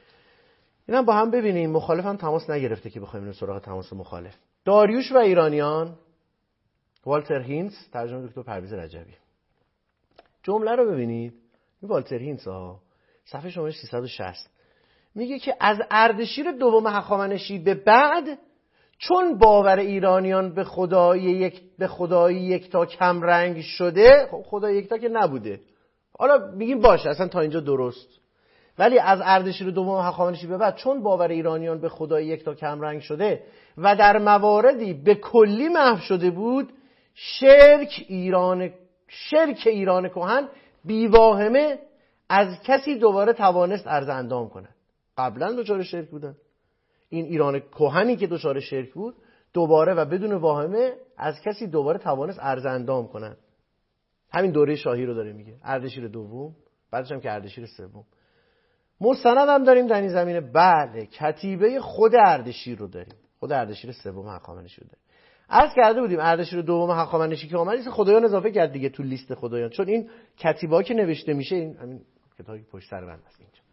اینا با هم ببینیم. مخالف هم تماس نگرفته که بخوایم اینو سراغ تماس مخالف. داریوش و ایرانیان، والتر هینتز، ترجمه دکتر پرویز رجبی. جمله رو ببینید. این والتر هینتز ها صفحه شماره سیصد و شصت میگه که از اردشیر دوم هخامنشی به بعد چون باور ایرانیان به خدایی یک به خدایی یکتا کم رنگ شده، خب خدای یکتا که نبوده. حالا میگیم باشه اصلا تا اینجا درست. ولی از اردشیر دوم هخامنشی به بعد چون باور ایرانیان به خدای یکتا کم رنگ شده و در مواردی به کلی محو شده بود، شرک ایران شرک ایران کهن بیواهمه از کسی دوباره توانست عرض اندام کنه. قبلا دچار شرک بودن. این ایران کهنی که دچار شرک بود دوباره و بدون واهمه از کسی دوباره توانست عرض اندام کنن. همین دوره شاهی رو داره میگه. اردشیر دوم، بعدش هم که اردشیر سوم. مستند هم داریم در این زمینه. بله، کتیبه خود اردشیر رو داریم. خود اردشیر سوم هخامنشی رو داریم. عرض کرده بودیم اردشیر دوم هخامنشی که اومد خدایان اضافه کرد دیگه تو لیست خدایان، چون این کتیبه‌ها که نوشته میشه، این همین کتابی پشت سر بند است اینجا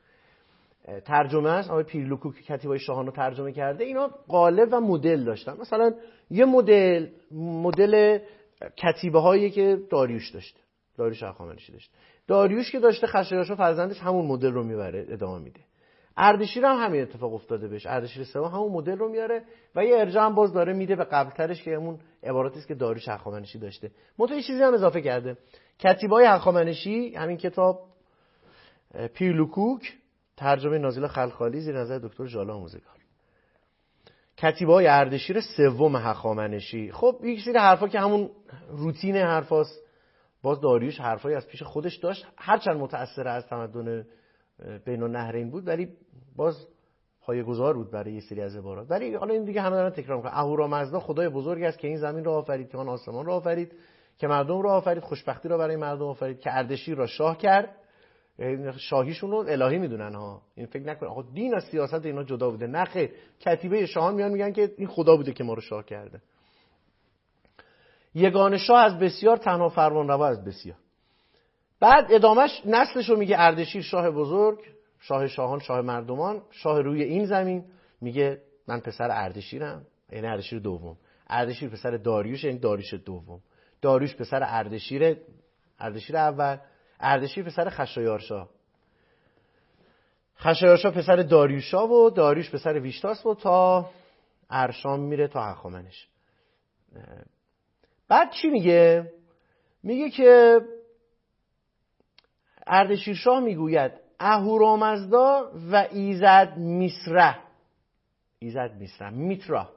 ترجمه است. آقای پیرلوکو که کتیبه‌های شاهان رو ترجمه کرده، اینا قالب و مدل داشتن. مثلا یه مدل مدل کتیبه‌هایی که داریوش داشته، داریوش هخامنشی داشته. داریوش که داشته، خشایارشا فرزندش همون مدل رو میبره ادامه میده. اردشیر هم همین اتفاق افتاده بهش. اردشیر سوم همون مدل رو میاره و یه ارجاع هم باز داره میده به قبلترش که همون عباراتی است که داریوش هخامنشی داشته. منتها چیزی هم اضافه کرده. کتیبه‌های هخامنشی، همین کتاب پیرلوکوک ترجمه نازل خلخالی زیر نظر دکتر ژاله آموزگار. کتیبه‌های اردشیر سوم هخامنشی. خب یک سری حرفا که همون روتین حرفاست. باز داریوش حرفایی از پیش خودش داشت، هرچند متأثر از تمدن بین النهرین بود، ولی باز پایه‌گذار بود برای یه سری از عبارات. ولی حالا این دیگه همه دارن تکرار می‌کنن. اهورامزدا خدای بزرگی است که این زمین رو آفرید، که آن آسمان رو آفرید، که مردم رو آفرید، خوشبختی رو برای مردم آفرید، که اردشیر را شاه کرد. شاهیشون رو الهی میدونن ها. این فکر نکنه آقا دین از سیاست اینا جدا بوده. نه خیر، کتیبه شاهان میان میگن که این خدا بوده که ما رو شاه کرده. یگانه شاه از بسیار، تنها فرمانروا از بسیار. بعد ادامش نسلش رو میگه اردشیر شاه بزرگ، شاه شاهان، شاه مردمان، شاه روی این زمین. میگه من پسر اردشیرم، یعنی اردشیر دوم. اردشیر پسر داریوش، یعنی داریوش دوم. داریوش پسر اردشیر، اردشیر اول. اردشیر پسر خشایارشا، خشایارشا پسر داریوشا و داریوش پسر ویشتاس و تا ارشام میره تا هخامنش. بعد چی میگه؟ میگه که اردشیر شاه میگوید اهورامزدا و ایزد میسره، ایزد میسره میترا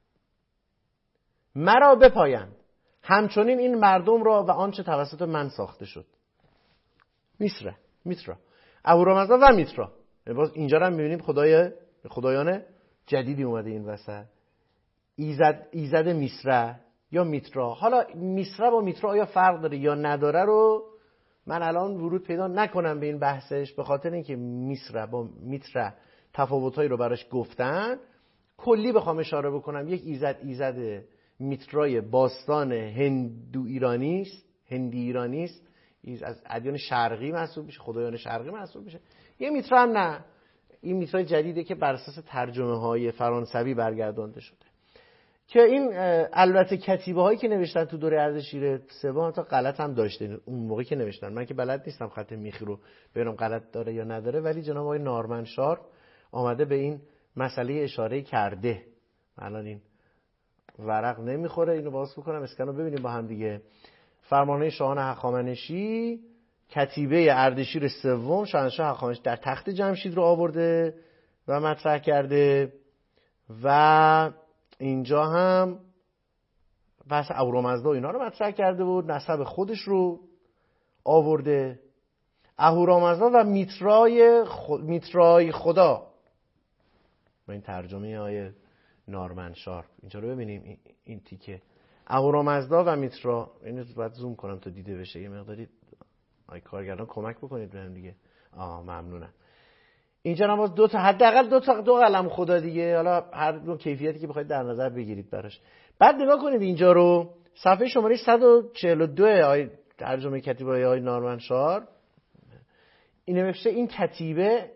مرا بپایند، همچنین این مردم را و آنچه توسط من ساخته شد. میسره، میترا، اهورامزدا و میترا. باز اینجا هم میبینیم خدای خدایان جدیدی اومده این وسط. ایزد ایزد میسره یا میترا. حالا میسره با میترا آیا فرق داره یا نداره رو من الان ورود پیدا نکنم به این بحثش، به خاطر اینکه میسره با میترا تفاوتایی رو براش گفتن. کلی بخوام اشاره بکنم، یک ایزد ایزد میترای باستان هندو ایرانی است، هندی ایرانی است، از ادیان شرقی محسوب میشه، خدایان شرقی محسوب میشه. یه میترا هم نه، این میترای جدیده که بر اساس ترجمه های فرانسوی برگردانده شده. که این البته کتیبه هایی که نوشتن تو دوره اردشیر سوم تا غلط هم داشته اون موقع که نوشتن. من که بلد نیستم خط میخی رو ببینم غلط داره یا نداره، ولی جناب آقای نارمن شارپ آمده به این مسئله اشاره کرده. الان این ورق نمیخوره، اینو باز بکنم اسکن رو ببینیم با هم دیگه. فرمانه شاهان هخامنشی کتیبه اردشیر سوم شاهنشاه هخامنشی در تخت جمشید رو آورده و مطرح کرده و اینجا هم بحث اهورامزدا و اینا رو مطرح کرده بود، نسب خودش رو آورده. اهورامزدا و میترای خود، میترای خدا، با این ترجمه آیه نارمن شارپ. اینجا رو ببینیم این, این تیکه اهورامزدا و میترا، اینو باید زوم کنم تا دیده بشه یه مقداری. آی کارگردان کمک بکنید بهم دیگه. آها ممنونم. اینجا هم باز دو تا حداقل دو تا دو قلم خدا دیگه، حالا هر دو کیفیتی که بخواید در نظر بگیرید براش. بعد نگاه کنید اینجا رو، صفحه شماره صد و چهل و دو آیه ترجمه کتیبه آیه نارمن شارپ این نوشته این کتیبه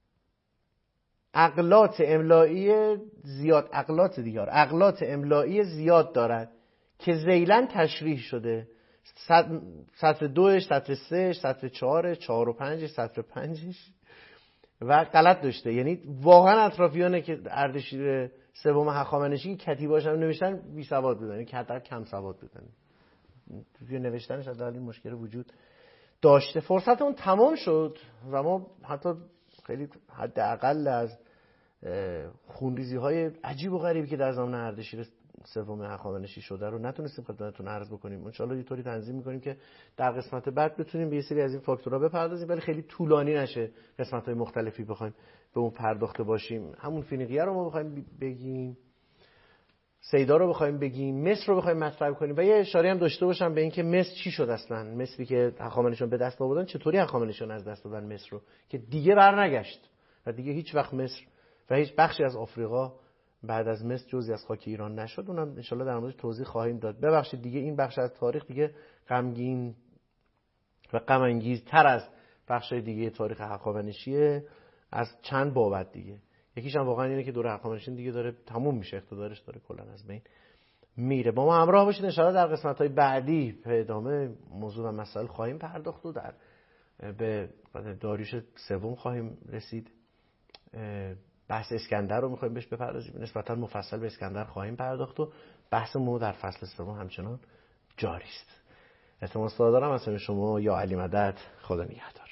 اغلاط املایی زیاد اغلاط دیگر اغلاط املایی زیاد دارد که ذیلاً تشریح شده. سطر دوش، سطر سهش، سطر چهارش، چهار و پنجش، سطر پنجش و غلط داشته. یعنی واقعا اطرافیانه که اردشیر سوم هخامنشی کتیبه‌اش هم نوشتن بی سواد بودن، که حتی کم سواد بودن. توی نوشتنش حداقل این مشکل وجود داشته. فرصت اون تمام شد و ما حتی خیلی حداقل از خونریزی‌های عجیب و غریبی که در زمان اردشیر سوم هخامنشی شده رو نتونستیم خدمتتون عرض بکنیم. ان شاءالله یه طوری تنظیم می‌کنیم که در قسمت بعد بتونیم به یه سری از این فاکتورها بپردازیم، ولی خیلی طولانی نشه، قسمت‌های مختلفی بخوایم به اون پرداخته باشیم. همون فینیقیه رو ما بخوایم بگیم، سیدا رو بخوایم بگیم، مصر رو بخوایم مطرح کنیم و یه اشاره هم داشته باشم به اینکه مصر چی شد اصلا. مصری که هخامنشیان به دست آوردن چطوری هخامنشیان از دست دادن مصر رو که دیگه برنگشت و دیگه هیچ وقت مصر و هیچ بخشی از آفریقا بعد از مصر جزئی از خاک ایران نشد. اونم ان شاءالله در موردش توضیح خواهیم داد. ببخشید دیگه این بخش از تاریخ دیگه غمگین و غم انگیزتر از بخش‌های دیگه تاریخ هخامنشیه از چند بابت دیگه. یکیش هم واقعا اینه که دوره هخامنشی دیگه داره تموم میشه، اقتدارش داره کلا از بین میره. با ما همراه باشید ان شاءالله در قسمت‌های بعدی به ادامه موضوع و مسائل خواهیم پرداخت و در به داریوش سوم خواهیم رسید. بحث اسکندر رو می‌خوایم بهش بپردازیم، نسبتاً مفصل به اسکندر خواهیم پرداخت و بحث ما در فصل سوم همچنان جاری است. اعتماد دارم از شما یا علی مدد. خدا نگهدار.